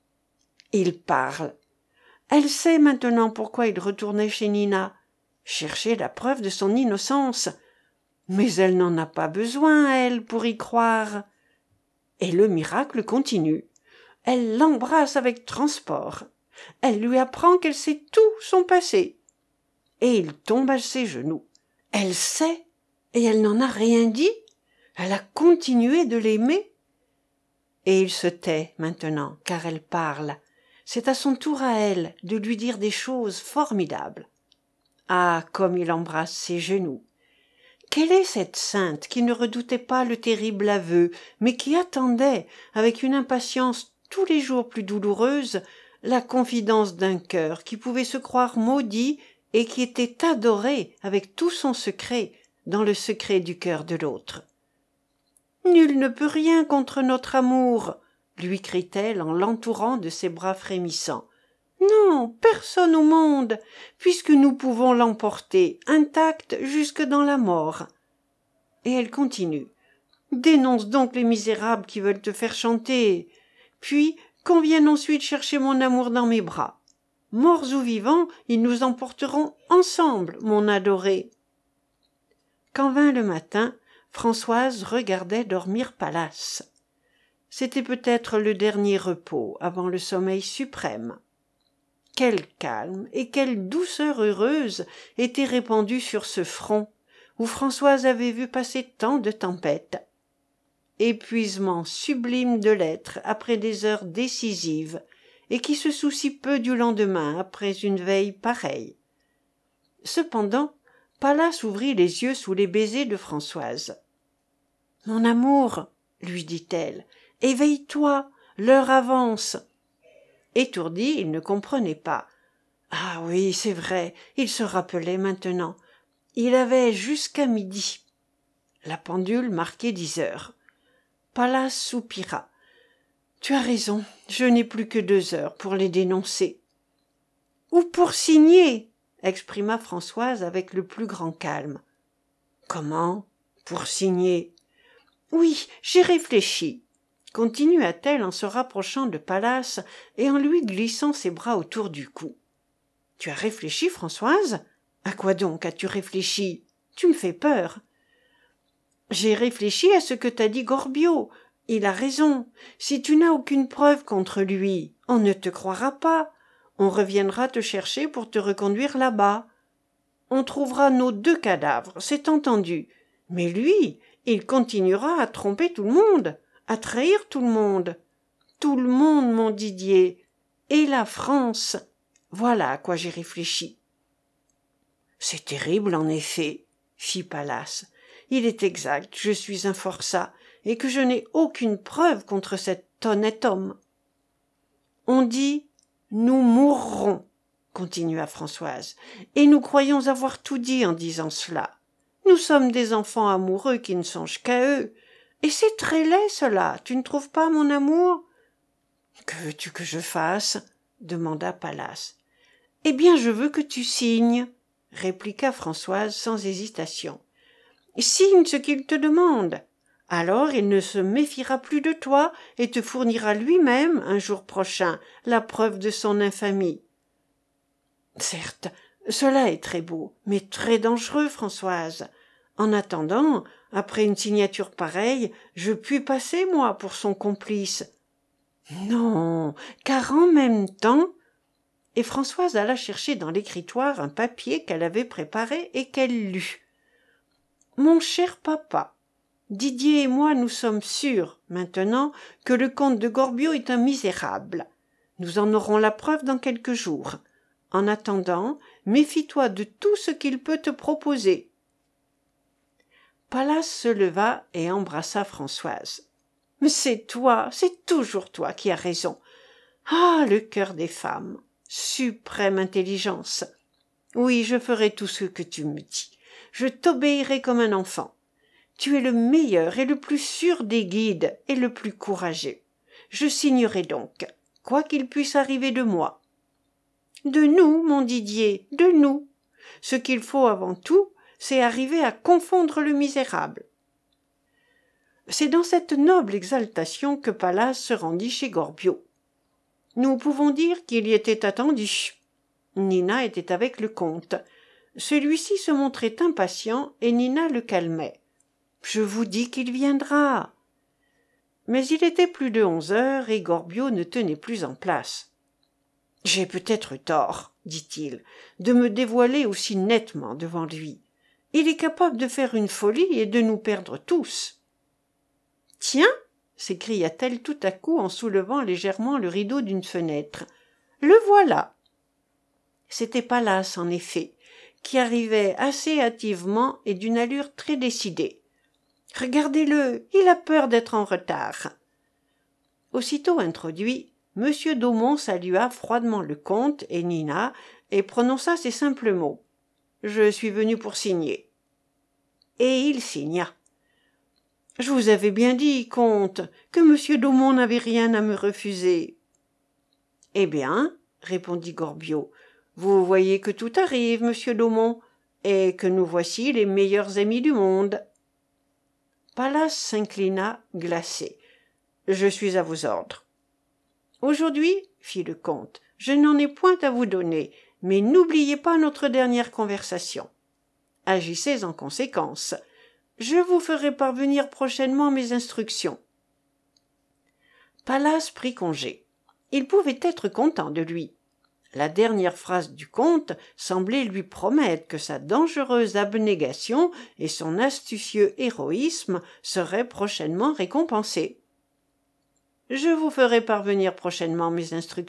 Il parle. Elle sait maintenant pourquoi il retournait chez Nina, chercher la preuve de son innocence. Mais elle n'en a pas besoin, elle, pour y croire. Et le miracle continue. Elle l'embrasse avec transport. Elle lui apprend qu'elle sait tout son passé. Et il tombe à ses genoux. Elle sait, et elle n'en a rien dit. Elle a continué de l'aimer. Et il se tait maintenant, car elle parle. C'est à son tour à elle de lui dire des choses formidables. Ah, comme il embrasse ses genoux! Quelle est cette sainte qui ne redoutait pas le terrible aveu, mais qui attendait, avec une impatience tous les jours plus douloureuse, la confidence d'un cœur qui pouvait se croire maudit et qui était adoré avec tout son secret dans le secret du cœur de l'autre. « Nul ne peut rien contre notre amour !» lui crie-t-elle en l'entourant de ses bras frémissants. « Non, personne au monde, puisque nous pouvons l'emporter, intact jusque dans la mort. » Et elle continue. « Dénonce donc les misérables qui veulent te faire chanter. Puis, qu'on vienne ensuite chercher mon amour dans mes bras. Morts ou vivants, ils nous emporteront ensemble, mon adoré. » Quand vint le matin, Françoise regardait dormir Pallas. C'était peut-être le dernier repos avant le sommeil suprême. Quel calme et quelle douceur heureuse était répandue sur ce front où Françoise avait vu passer tant de tempêtes. Épuisement sublime de l'être après des heures décisives et qui se soucie peu du lendemain après une veille pareille. Cependant, Pallas ouvrit les yeux sous les baisers de Françoise. « Mon amour, lui dit-elle, éveille-toi, l'heure avance. » Étourdi, il ne comprenait pas. Ah oui, c'est vrai, il se rappelait maintenant. Il avait jusqu'à midi. La pendule marquait 10 heures. Pallas soupira. « Tu as raison, je n'ai plus que 2 heures pour les dénoncer. »« Ou pour signer !» exprima Françoise avec le plus grand calme. « Comment ? Pour signer ?»« Oui, j'ai réfléchi. » continua-t-elle en se rapprochant de Pallas et en lui glissant ses bras autour du cou. « Tu as réfléchi, Françoise ? À quoi donc as-tu réfléchi ? Tu me fais peur. »« J'ai réfléchi à ce que t'a dit Gorbiot. Il a raison. Si tu n'as aucune preuve contre lui, on ne te croira pas. On reviendra te chercher pour te reconduire là-bas. On trouvera nos 2 cadavres, c'est entendu. Mais lui, il continuera à tromper tout le monde. À trahir tout le monde. Tout le monde, mon Didier. Et la France. Voilà à quoi j'ai réfléchi. »« C'est terrible, en effet, fit Pallas. Il est exact, je suis un forçat, et que je n'ai aucune preuve contre cet honnête homme. »« On dit, nous mourrons, continua Françoise, et nous croyons avoir tout dit en disant cela. Nous sommes des enfants amoureux qui ne songent qu'à eux. Et c'est très laid, cela, tu ne trouves pas, mon amour ? » ?»« Que veux-tu que je fasse ? » demanda Pallas. « Eh bien, je veux que tu signes, » répliqua Françoise sans hésitation. « Signe ce qu'il te demande. Alors il ne se méfiera plus de toi et te fournira lui-même, un jour prochain, la preuve de son infamie. Certes, cela est très beau, mais très dangereux, Françoise. En attendant, après une signature pareille, je puis passer, moi, pour son complice. Non, car en même temps... Et Françoise alla chercher dans l'écritoire un papier qu'elle avait préparé et qu'elle lut. Mon cher papa, Didier et moi nous sommes sûrs, maintenant, que le comte de Gorbio est un misérable. Nous en aurons la preuve dans quelques jours. En attendant, méfie-toi de tout ce qu'il peut te proposer. Pallas se leva et embrassa Françoise. « Mais c'est toi, c'est toujours toi qui as raison. Ah, le cœur des femmes! Suprême intelligence! Oui, je ferai tout ce que tu me dis. Je t'obéirai comme un enfant. Tu es le meilleur et le plus sûr des guides et le plus courageux. Je signerai donc, quoi qu'il puisse arriver de moi. De nous, mon Didier, de nous. Ce qu'il faut avant tout, c'est arriver à confondre le misérable. » C'est dans cette noble exaltation que Pallas se rendit chez Gorbio. Nous pouvons dire qu'il y était attendu. Nina était avec le comte. Celui-ci se montrait impatient et Nina le calmait. « Je vous dis qu'il viendra. » Mais il était plus de 11 heures et Gorbio ne tenait plus en place. « J'ai peut-être tort, dit-il, de me dévoiler aussi nettement devant lui. Il est capable de faire une folie et de nous perdre tous. »« Tiens !» s'écria-t-elle tout à coup en soulevant légèrement le rideau d'une fenêtre. « Le voilà !» C'était Pallas, en effet, qui arrivait assez hâtivement et d'une allure très décidée. « Regardez-le, il a peur d'être en retard. » Aussitôt introduit, M. d'Aumont salua froidement le comte et Nina et prononça ces simples mots. « Je suis venu pour signer. » Et il signa. « Je vous avais bien dit, comte, que M. d'Aumont n'avait rien à me refuser. »« Eh bien, répondit Gorbio, vous voyez que tout arrive, M. d'Aumont, et que nous voici les meilleurs amis du monde. » Pallas s'inclina, glacé. « Je suis à vos ordres. »« Aujourd'hui, fit le comte, je n'en ai point à vous donner, mais n'oubliez pas notre dernière conversation. Agissez en conséquence. Je vous ferai parvenir prochainement mes instructions. » Pallas prit congé. Il pouvait être content de lui. La dernière phrase du comte semblait lui promettre que sa dangereuse abnégation et son astucieux héroïsme seraient prochainement récompensés. « Je vous ferai parvenir prochainement mes instructions. »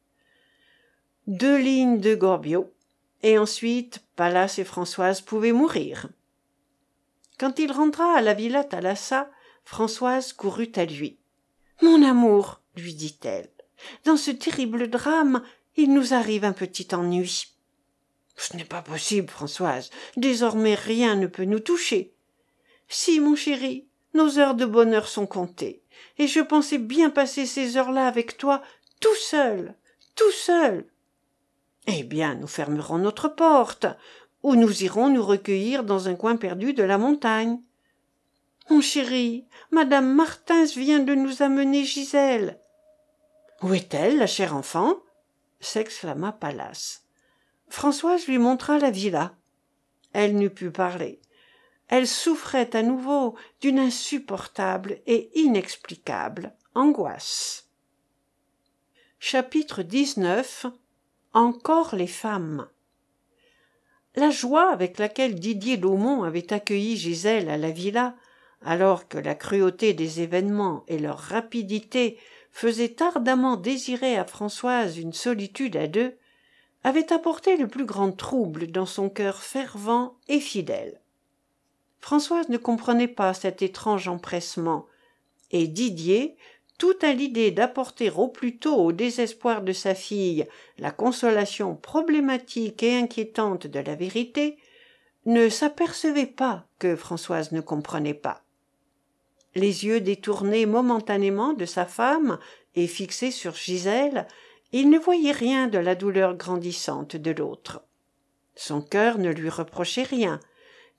2 lignes de Gorbio, et ensuite Pallas et Françoise pouvaient mourir. Quand il rentra à la villa Thalassa, Françoise courut à lui. « Mon amour, lui dit-elle, dans ce terrible drame, il nous arrive un petit ennui. »« Ce n'est pas possible, Françoise. Désormais rien ne peut nous toucher. »« Si, mon chéri, nos heures de bonheur sont comptées, et je pensais bien passer ces heures-là avec toi, tout seul, tout seul. »« Eh bien, nous fermerons notre porte, ou nous irons nous recueillir dans un coin perdu de la montagne. »« Mon chéri, madame Martins vient de nous amener Gisèle. »« Où est-elle, la chère enfant ?» s'exclama Pallas. Françoise lui montra la villa. Elle n'eut pu parler. Elle souffrait à nouveau d'une insupportable et inexplicable angoisse. Chapitre 19. Encore les femmes. La joie avec laquelle Didier d'Aumont avait accueilli Gisèle à la villa, alors que la cruauté des événements et leur rapidité faisaient ardemment désirer à Françoise une solitude à deux, avait apporté le plus grand trouble dans son cœur fervent et fidèle. Françoise ne comprenait pas cet étrange empressement, et Didier, tout à l'idée d'apporter au plus tôt au désespoir de sa fille la consolation problématique et inquiétante de la vérité, ne s'apercevait pas que Françoise ne comprenait pas. Les yeux détournés momentanément de sa femme et fixés sur Gisèle, il ne voyait rien de la douleur grandissante de l'autre. Son cœur ne lui reprochait rien,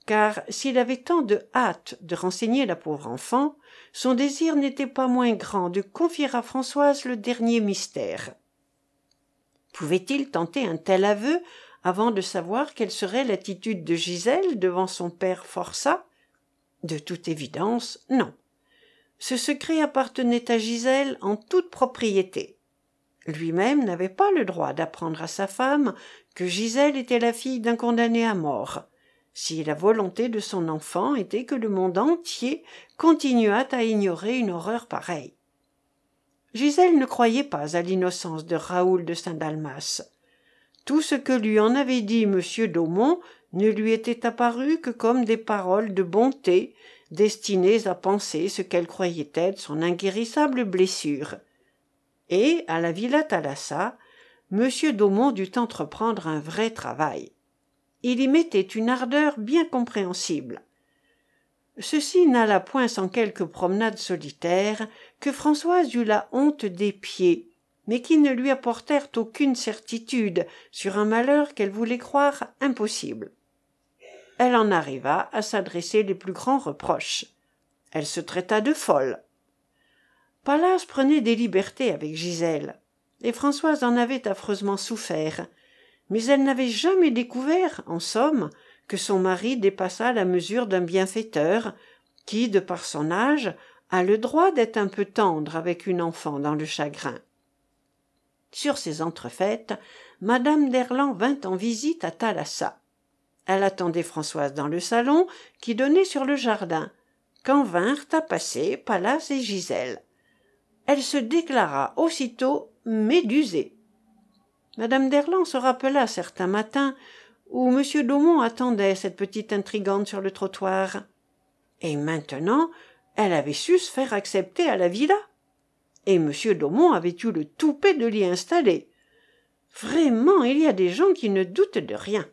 car s'il avait tant de hâte de renseigner la pauvre enfant, son désir n'était pas moins grand de confier à Françoise le dernier mystère. Pouvait-il tenter un tel aveu avant de savoir quelle serait l'attitude de Gisèle devant son père forçat? De toute évidence, non. Ce secret appartenait à Gisèle en toute propriété. Lui-même n'avait pas le droit d'apprendre à sa femme que Gisèle était la fille d'un condamné à mort, si la volonté de son enfant était que le monde entier continuât à ignorer une horreur pareille. Gisèle ne croyait pas à l'innocence de Raoul de Saint-Dalmas. Tout ce que lui en avait dit M. d'Aumont ne lui était apparu que comme des paroles de bonté destinées à panser ce qu'elle croyait être son inguérissable blessure. Et, à la Villa Thalassa, M. d'Aumont dut entreprendre un vrai travail. Il y mettait une ardeur bien compréhensible. Ceci n'alla point sans quelques promenades solitaires que Françoise eut la honte des pieds, mais qui ne lui apportèrent aucune certitude sur un malheur qu'elle voulait croire impossible. Elle en arriva à s'adresser les plus grands reproches. Elle se traita de folle. Pallas prenait des libertés avec Gisèle, et Françoise en avait affreusement souffert, mais elle n'avait jamais découvert, en somme, que son mari dépassât la mesure d'un bienfaiteur, qui, de par son âge, a le droit d'être un peu tendre avec une enfant dans le chagrin. Sur ces entrefaites, madame d'Erlon vint en visite à Thalassa. Elle attendait Françoise dans le salon, qui donnait sur le jardin, quand vinrent à passer Pallas et Gisèle. Elle se déclara aussitôt médusée. Madame d'Erlon se rappela certains matins où M. d'Aumont attendait cette petite intrigante sur le trottoir. Et maintenant, elle avait su se faire accepter à la villa. Et M. d'Aumont avait eu le toupet de l'y installer. Vraiment, il y a des gens qui ne doutent de rien.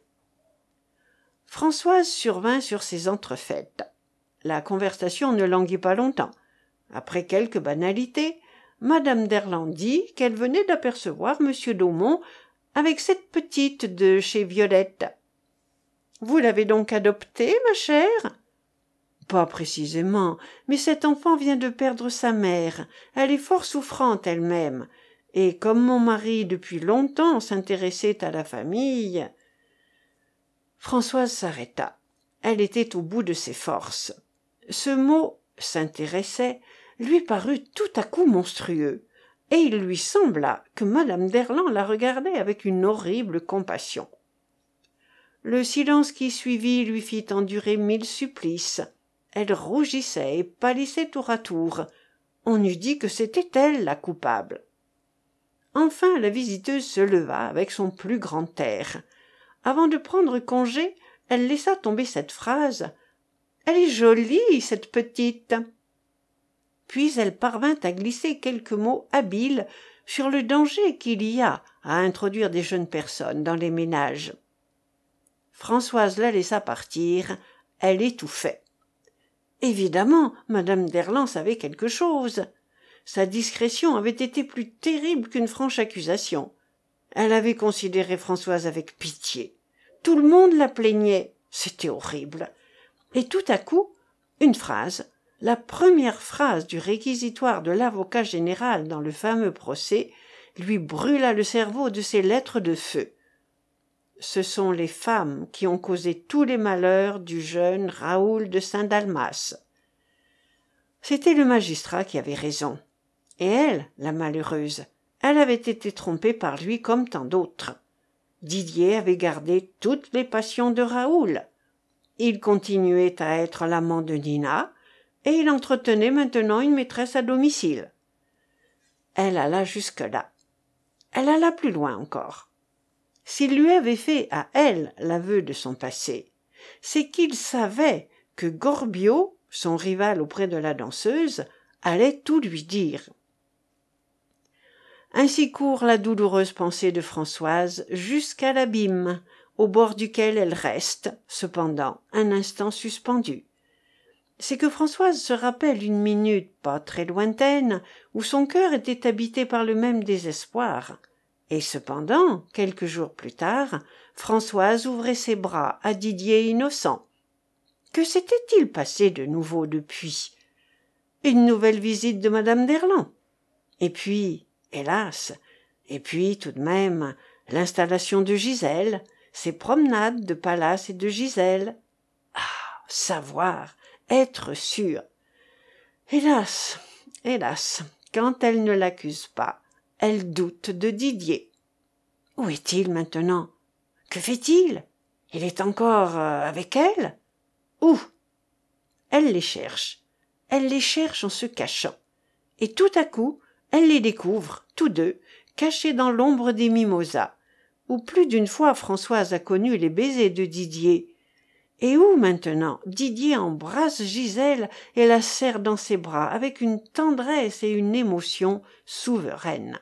Françoise survint sur ces entrefaites. La conversation ne languit pas longtemps. Après quelques banalités, madame d'Erlon dit qu'elle venait d'apercevoir M. d'Aumont avec cette petite de chez Violette. « Vous l'avez donc adoptée, ma chère ?» ?»« Pas précisément, mais cette enfant vient de perdre sa mère. Elle est fort souffrante elle-même. Et comme mon mari depuis longtemps s'intéressait à la famille... » Françoise s'arrêta. Elle était au bout de ses forces. Ce mot « s'intéressait » lui parut tout à coup monstrueux, et il lui sembla que madame d'Erlon la regardait avec une horrible compassion. Le silence qui suivit lui fit endurer 1000 supplices. Elle rougissait et pâlissait tour à tour. On eût dit que c'était elle la coupable. Enfin la visiteuse se leva avec son plus grand air. Avant de prendre congé, elle laissa tomber cette phrase. « Elle est jolie, cette petite !» Puis elle parvint à glisser quelques mots habiles sur le danger qu'il y a à introduire des jeunes personnes dans les ménages. Françoise la laissa partir, elle étouffait. Évidemment, madame d'Erlon savait quelque chose. Sa discrétion avait été plus terrible qu'une franche accusation. Elle avait considéré Françoise avec pitié. Tout le monde la plaignait. C'était horrible. Et tout à coup, une phrase, la première phrase du réquisitoire de l'avocat général dans le fameux procès, lui brûla le cerveau de ses lettres de feu. Ce sont les femmes qui ont causé tous les malheurs du jeune Raoul de Saint-Dalmas. C'était le magistrat qui avait raison. Et elle, la malheureuse, elle avait été trompée par lui comme tant d'autres. Didier avait gardé toutes les passions de Raoul. Il continuait à être l'amant de Nina, et il entretenait maintenant une maîtresse à domicile. Elle alla jusque-là. Elle alla plus loin encore. S'il lui avait fait à elle l'aveu de son passé, c'est qu'il savait que Gorbiot, son rival auprès de la danseuse, allait tout lui dire. Ainsi court la douloureuse pensée de Françoise jusqu'à l'abîme, au bord duquel elle reste, cependant, un instant suspendue. C'est que Françoise se rappelle une minute pas très lointaine où son cœur était habité par le même désespoir. Et cependant, quelques jours plus tard, Françoise ouvrait ses bras à Didier innocent. Que s'était-il passé de nouveau depuis? Une nouvelle visite de madame d'Erlon. Et puis, hélas, et puis tout de même, l'installation de Gisèle, ses promenades de Pallas et de Gisèle. Ah, savoir, être sûr. Hélas, hélas, quand elle ne l'accuse pas, elle doute de Didier. Où est-il maintenant? Que fait-il? Il est encore avec elle? Où? Elle les cherche. Elle les cherche en se cachant. Et tout à coup, elle les découvre, tous deux, cachés dans l'ombre des mimosas, où plus d'une fois Françoise a connu les baisers de Didier, et où maintenant Didier embrasse Gisèle et la serre dans ses bras avec une tendresse et une émotion souveraines.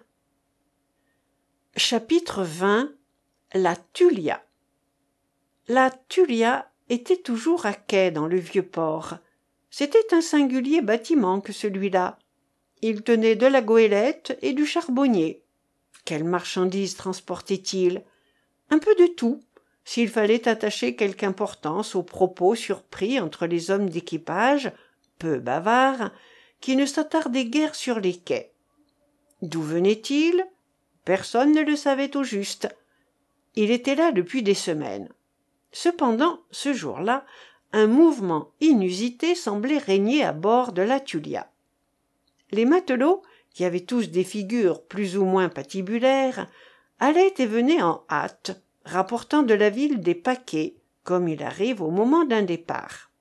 Chapitre 20. La Tulia. La Tulia était toujours à quai dans le vieux port. C'était un singulier bâtiment que celui-là. Il tenait de la goélette et du charbonnier. Quelles marchandises transportait-il? Un peu de tout, s'il fallait attacher quelque importance aux propos surpris entre les hommes d'équipage, peu bavards, qui ne s'attardaient guère sur les quais. D'où venait-il? Personne ne le savait au juste. Il était là depuis des semaines. Cependant, ce jour-là, un mouvement inusité semblait régner à bord de la Tulia. Les matelots, qui avaient tous des figures plus ou moins patibulaires, allaient et venaient en hâte, rapportant de la ville des paquets, comme il arrive au moment d'un départ.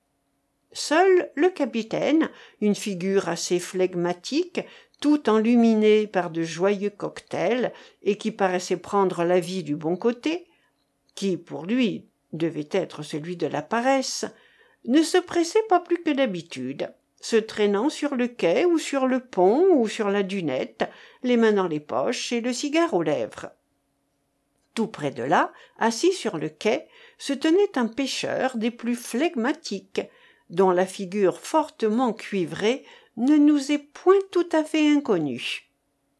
Seul le capitaine, une figure assez flegmatique, tout enluminée par de joyeux cocktails, et qui paraissait prendre la vie du bon côté, qui, pour lui, devait être celui de la paresse, ne se pressait pas plus que d'habitude, se traînant sur le quai ou sur le pont ou sur la dunette, les mains dans les poches et le cigare aux lèvres. Tout près de là, assis sur le quai, se tenait un pêcheur des plus flegmatiques, dont la figure fortement cuivrée ne nous est point tout à fait inconnue.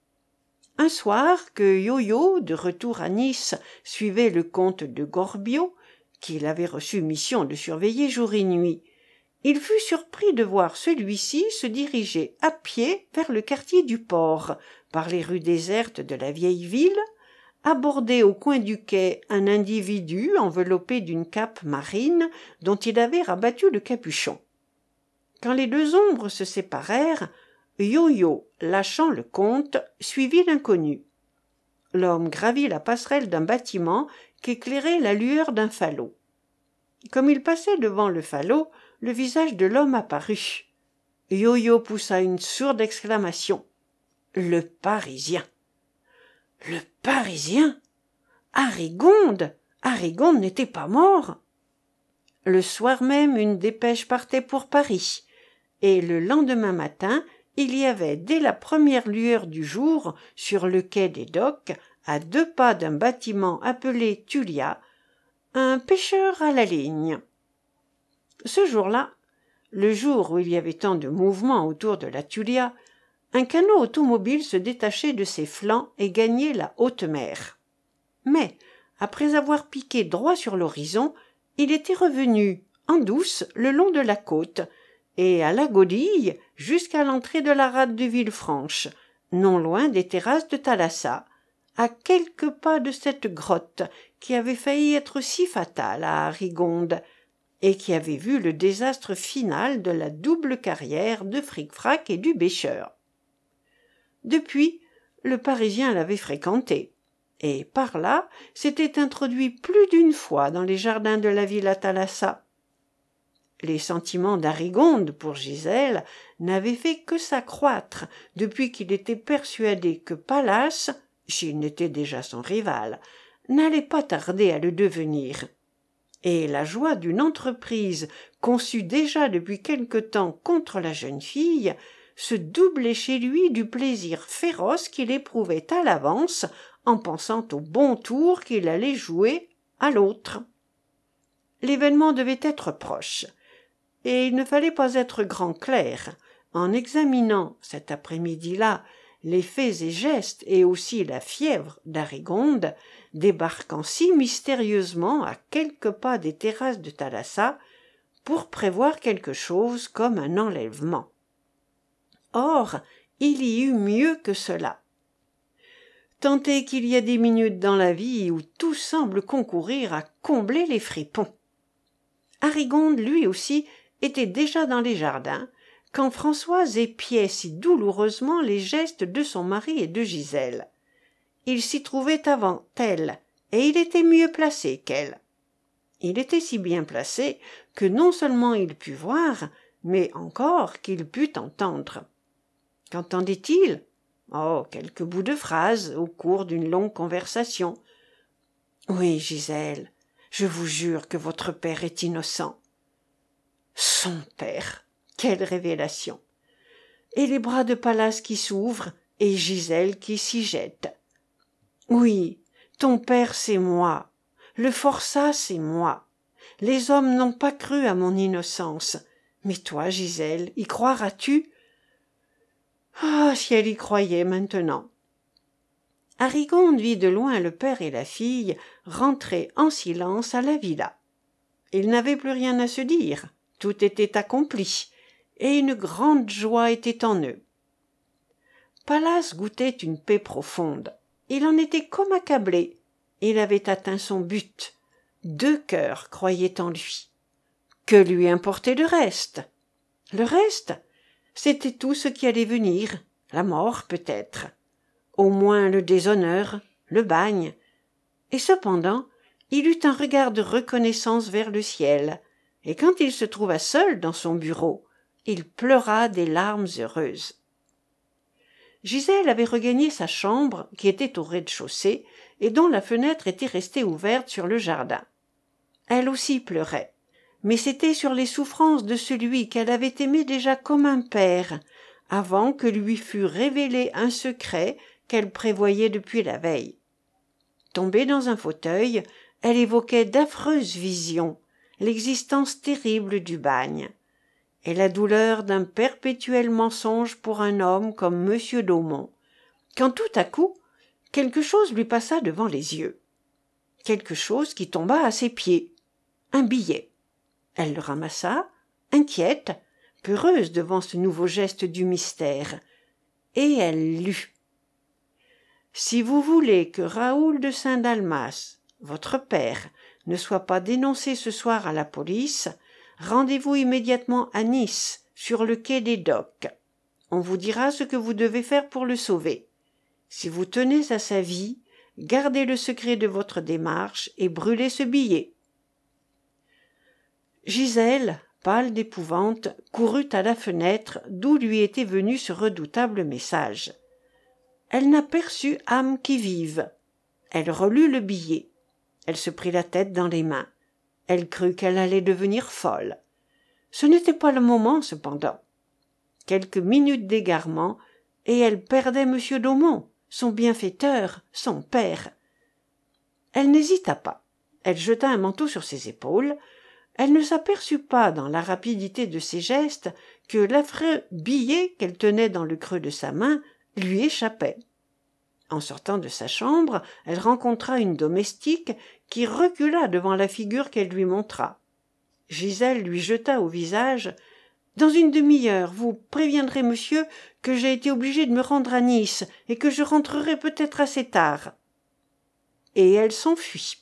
Un soir que Yo-Yo, de retour à Nice, suivait le comte de Gorbio, qu'il avait reçu mission de surveiller jour et nuit, il fut surpris de voir celui-ci se diriger à pied vers le quartier du port, par les rues désertes de la vieille ville, aborder au coin du quai un individu enveloppé d'une cape marine dont il avait rabattu le capuchon. Quand les deux ombres se séparèrent, Yo-Yo, lâchant le comte, suivit l'inconnu. L'homme gravit la passerelle d'un bâtiment qu'éclairait la lueur d'un falot. Comme il passait devant le falot, le visage de l'homme apparut. Yo-Yo poussa une sourde exclamation. Le Parisien! Le Parisien! Harigonde! Harigonde n'était pas mort! Le soir même, une dépêche partait pour Paris, et le lendemain matin, il y avait dès la première lueur du jour, sur le quai des docks, à 2 pas d'un bâtiment appelé Tulia, un pêcheur à la ligne. Ce jour-là, le jour où il y avait tant de mouvement autour de la Tulia, un canot automobile se détachait de ses flancs et gagnait la haute mer. Mais, après avoir piqué droit sur l'horizon, il était revenu, en douce, le long de la côte, et à la godille jusqu'à l'entrée de la rade de Villefranche, non loin des terrasses de Thalassa, à quelques pas de cette grotte qui avait failli être si fatale à Harigonde, et qui avait vu le désastre final de la double carrière de Fric-Frac et du bêcheur. Depuis, le Parisien l'avait fréquenté, et par là s'était introduit plus d'une fois dans les jardins de la villa Thalassa. Les sentiments d'Harigonde pour Gisèle n'avaient fait que s'accroître depuis qu'il était persuadé que Pallas, s'il n'était déjà son rival, n'allait pas tarder à le devenir. Et la joie d'une entreprise conçue déjà depuis quelque temps contre la jeune fille se doublait chez lui du plaisir féroce qu'il éprouvait à l'avance en pensant au bon tour qu'il allait jouer à l'autre. L'événement devait être proche, et il ne fallait pas être grand clerc en examinant cet après-midi-là les faits et gestes et aussi la fièvre d'Harigonde, débarquant si mystérieusement à quelques pas des terrasses de Thalassa, pour prévoir quelque chose comme un enlèvement. Or, il y eut mieux que cela. Tant est qu'il y a des minutes dans la vie où tout semble concourir à combler les fripons. Harigonde, lui aussi, était déjà dans les jardins, quand Françoise épiait si douloureusement les gestes de son mari et de Gisèle. Il s'y trouvait avant elle, et il était mieux placé qu'elle. Il était si bien placé que non seulement il put voir, mais encore qu'il put entendre. Qu'entendait-il? Oh, quelques bouts de phrases au cours d'une longue conversation. « Oui, Gisèle, je vous jure que votre père est innocent. » Son père! Quelle révélation! Et les bras de Pallas qui s'ouvrent, et Gisèle qui s'y jette. « Oui, ton père c'est moi. Le forçat c'est moi. Les hommes n'ont pas cru à mon innocence. Mais toi, Gisèle, y croiras-tu? » Ah, si elle y croyait maintenant! Harigonde vit de loin le père et la fille rentrer en silence à la villa. Ils n'avaient plus rien à se dire, tout était accompli, et une grande joie était en eux. Pallas goûtait une paix profonde. Il en était comme accablé. Il avait atteint son but. 2 cœurs croyaient en lui. Que lui importait le reste? Le reste, c'était tout ce qui allait venir, la mort peut-être, au moins le déshonneur, le bagne. Et cependant, il eut un regard de reconnaissance vers le ciel, et quand il se trouva seul dans son bureau, il pleura des larmes heureuses. Gisèle avait regagné sa chambre, qui était au rez-de-chaussée, et dont la fenêtre était restée ouverte sur le jardin. Elle aussi pleurait, mais c'était sur les souffrances de celui qu'elle avait aimé déjà comme un père, avant que lui fût révélé un secret qu'elle prévoyait depuis la veille. Tombée dans un fauteuil, elle évoquait d'affreuses visions, l'existence terrible du bagne, et la douleur d'un perpétuel mensonge pour un homme comme M. d'Aumont, quand tout à coup, quelque chose lui passa devant les yeux. Quelque chose qui tomba à ses pieds. Un billet. Elle le ramassa, inquiète, peureuse devant ce nouveau geste du mystère, et elle lut. « Si vous voulez que Raoul de Saint-Dalmas, votre père, ne soit pas dénoncé ce soir à la police, rendez-vous immédiatement à Nice, sur le quai des Docks. On vous dira ce que vous devez faire pour le sauver. Si vous tenez à sa vie, gardez le secret de votre démarche et brûlez ce billet. » Gisèle, pâle d'épouvante, courut à la fenêtre d'où lui était venu ce redoutable message. Elle n'aperçut âme qui vive. Elle relut le billet. Elle se prit la tête dans les mains. Elle crut qu'elle allait devenir folle. Ce n'était pas le moment, cependant. Quelques minutes d'égarement, et elle perdait M. d'Aumont, son bienfaiteur, son père. Elle n'hésita pas. Elle jeta un manteau sur ses épaules. Elle ne s'aperçut pas, dans la rapidité de ses gestes, que l'affreux billet qu'elle tenait dans le creux de sa main lui échappait. En sortant de sa chambre, elle rencontra une domestique qui recula devant la figure qu'elle lui montra. Gisèle lui jeta au visage « Dans une demi-heure, vous préviendrez monsieur que j'ai été obligée de me rendre à Nice et que je rentrerai peut-être assez tard. » Et elle s'enfuit.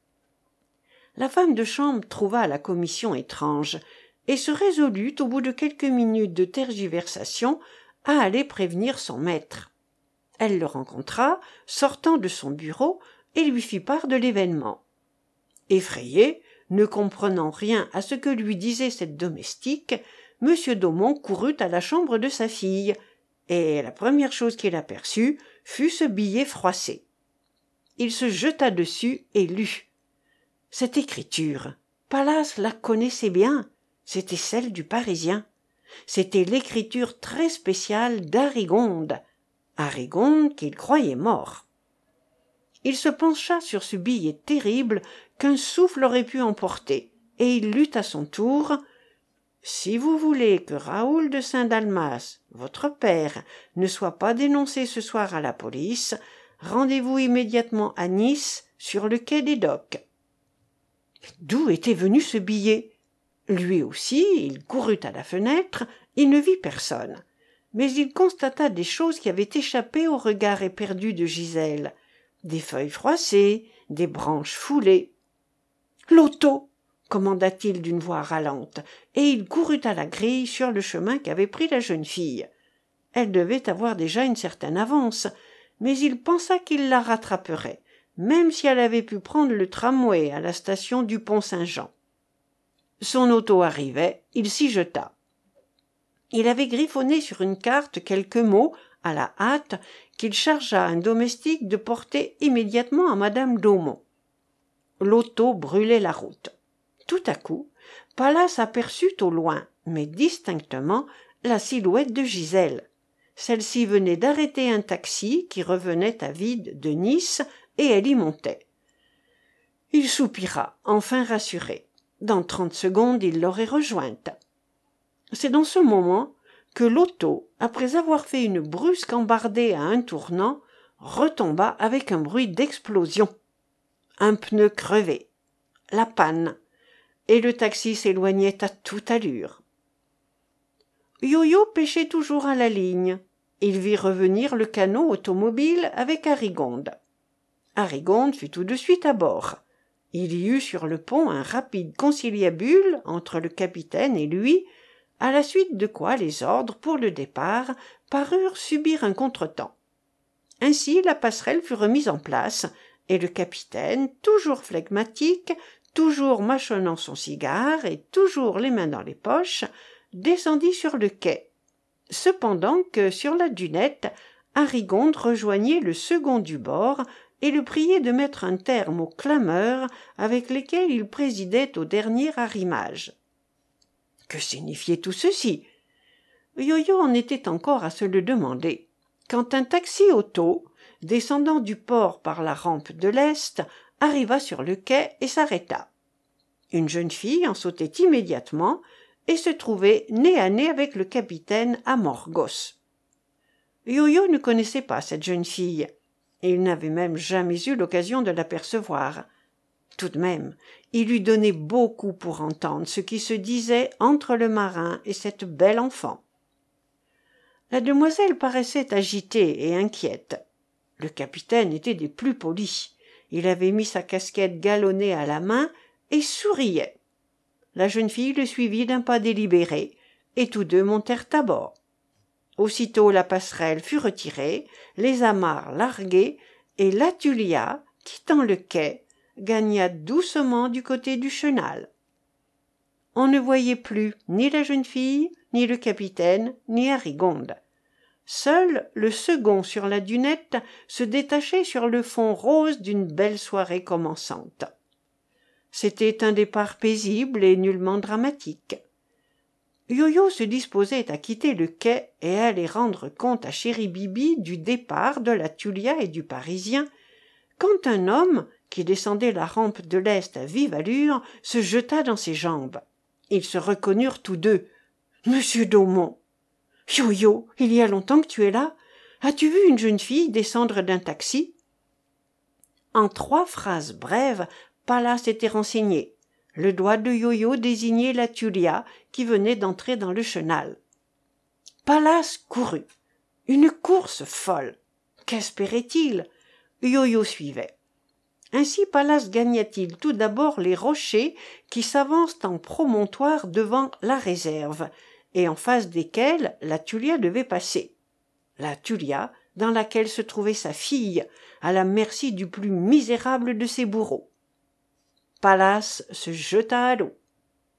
La femme de chambre trouva la commission étrange et se résolut, au bout de quelques minutes de tergiversation, à aller prévenir son maître. Elle le rencontra, sortant de son bureau, et lui fit part de l'événement. Effrayé, ne comprenant rien à ce que lui disait cette domestique, M. d'Aumont courut à la chambre de sa fille, et la première chose qu'il aperçut fut ce billet froissé. Il se jeta dessus et lut. Cette écriture, Pallas la connaissait bien, c'était celle du Parisien. C'était l'écriture très spéciale d'Harigonde, Harigonde qu'il croyait mort. Il se pencha sur ce billet terrible qu'un souffle aurait pu emporter, et il lut à son tour « Si vous voulez que Raoul de Saint-Dalmas, votre père, ne soit pas dénoncé ce soir à la police, rendez-vous immédiatement à Nice, sur le quai des Docks. » D'où était venu ce billet? Lui aussi, il courut à la fenêtre, il ne vit personne. Mais il constata des choses qui avaient échappé au regard éperdu de Gisèle. Des feuilles froissées, des branches foulées. « L'auto !» commanda-t-il d'une voix ralente, et il courut à la grille sur le chemin qu'avait pris la jeune fille. Elle devait avoir déjà une certaine avance, mais il pensa qu'il la rattraperait, même si elle avait pu prendre le tramway à la station du Pont-Saint-Jean. Son auto arrivait, il s'y jeta. Il avait griffonné sur une carte quelques mots, à la hâte, qu'il chargea un domestique de porter immédiatement à madame d'Aumont. L'auto brûlait la route. Tout à coup, Pallas aperçut au loin, mais distinctement, la silhouette de Gisèle. Celle-ci venait d'arrêter un taxi qui revenait à vide de Nice, et elle y montait. Il soupira, enfin rassuré. Dans 30 secondes, il l'aurait rejointe. C'est dans ce moment que l'auto, après avoir fait une brusque embardée à un tournant, retomba avec un bruit d'explosion. Un pneu crevé. La panne. Et le taxi s'éloignait à toute allure. Yo-Yo pêchait toujours à la ligne. Il vit revenir le canot automobile avec Harigonde. Harigonde fut tout de suite à bord. Il y eut sur le pont un rapide conciliabule entre le capitaine et lui, à la suite de quoi les ordres pour le départ parurent subir un contretemps. Ainsi la passerelle fut remise en place, et le capitaine, toujours flegmatique, toujours mâchonnant son cigare et toujours les mains dans les poches, descendit sur le quai. Cependant que, sur la dunette, Harigonde rejoignait le second du bord et le priait de mettre un terme aux clameurs avec lesquelles il présidait au dernier arrimage. Que signifiait tout ceci? Yo-Yo en était encore à se le demander, quand un taxi-auto, descendant du port par la rampe de l'Est, arriva sur le quai et s'arrêta. Une jeune fille en sautait immédiatement et se trouvait nez à nez avec le capitaine à Morgos. Yo-Yo ne connaissait pas cette jeune fille, et il n'avait même jamais eu l'occasion de l'apercevoir. Tout de même, il lui donnait beaucoup pour entendre ce qui se disait entre le marin et cette belle enfant. La demoiselle paraissait agitée et inquiète. Le capitaine était des plus polis. Il avait mis sa casquette galonnée à la main et souriait. La jeune fille le suivit d'un pas délibéré, et tous deux montèrent à bord. Aussitôt la passerelle fut retirée, les amarres larguées, et l'Atulia, quittant le quai, gagna doucement du côté du chenal. On ne voyait plus ni la jeune fille, ni le capitaine, ni Harigonde. Seul le second sur la dunette se détachait sur le fond rose d'une belle soirée commençante. C'était un départ paisible et nullement dramatique. Yo-Yo se disposait à quitter le quai et à aller rendre compte à Chéri Bibi du départ de la Tulia et du Parisien, quand un homme, qui descendait la rampe de l'Est à vive allure, se jeta dans ses jambes. Ils se reconnurent tous deux. « Monsieur d'Aumont !»« Yo-Yo, il y a longtemps que tu es là. As-tu vu une jeune fille descendre d'un taxi ?» En 3 phrases brèves, Pallas s'était renseigné. Le doigt de Yo-Yo désignait la Tulia qui venait d'entrer dans le chenal. Pallas courut. Une course folle. Qu'espérait-il? Yo-Yo suivait. Ainsi Pallas gagna-t-il tout d'abord les rochers qui s'avancent en promontoire devant la réserve, et en face desquels la Tulia devait passer. La Tulia, dans laquelle se trouvait sa fille, à la merci du plus misérable de ses bourreaux. Pallas se jeta à l'eau.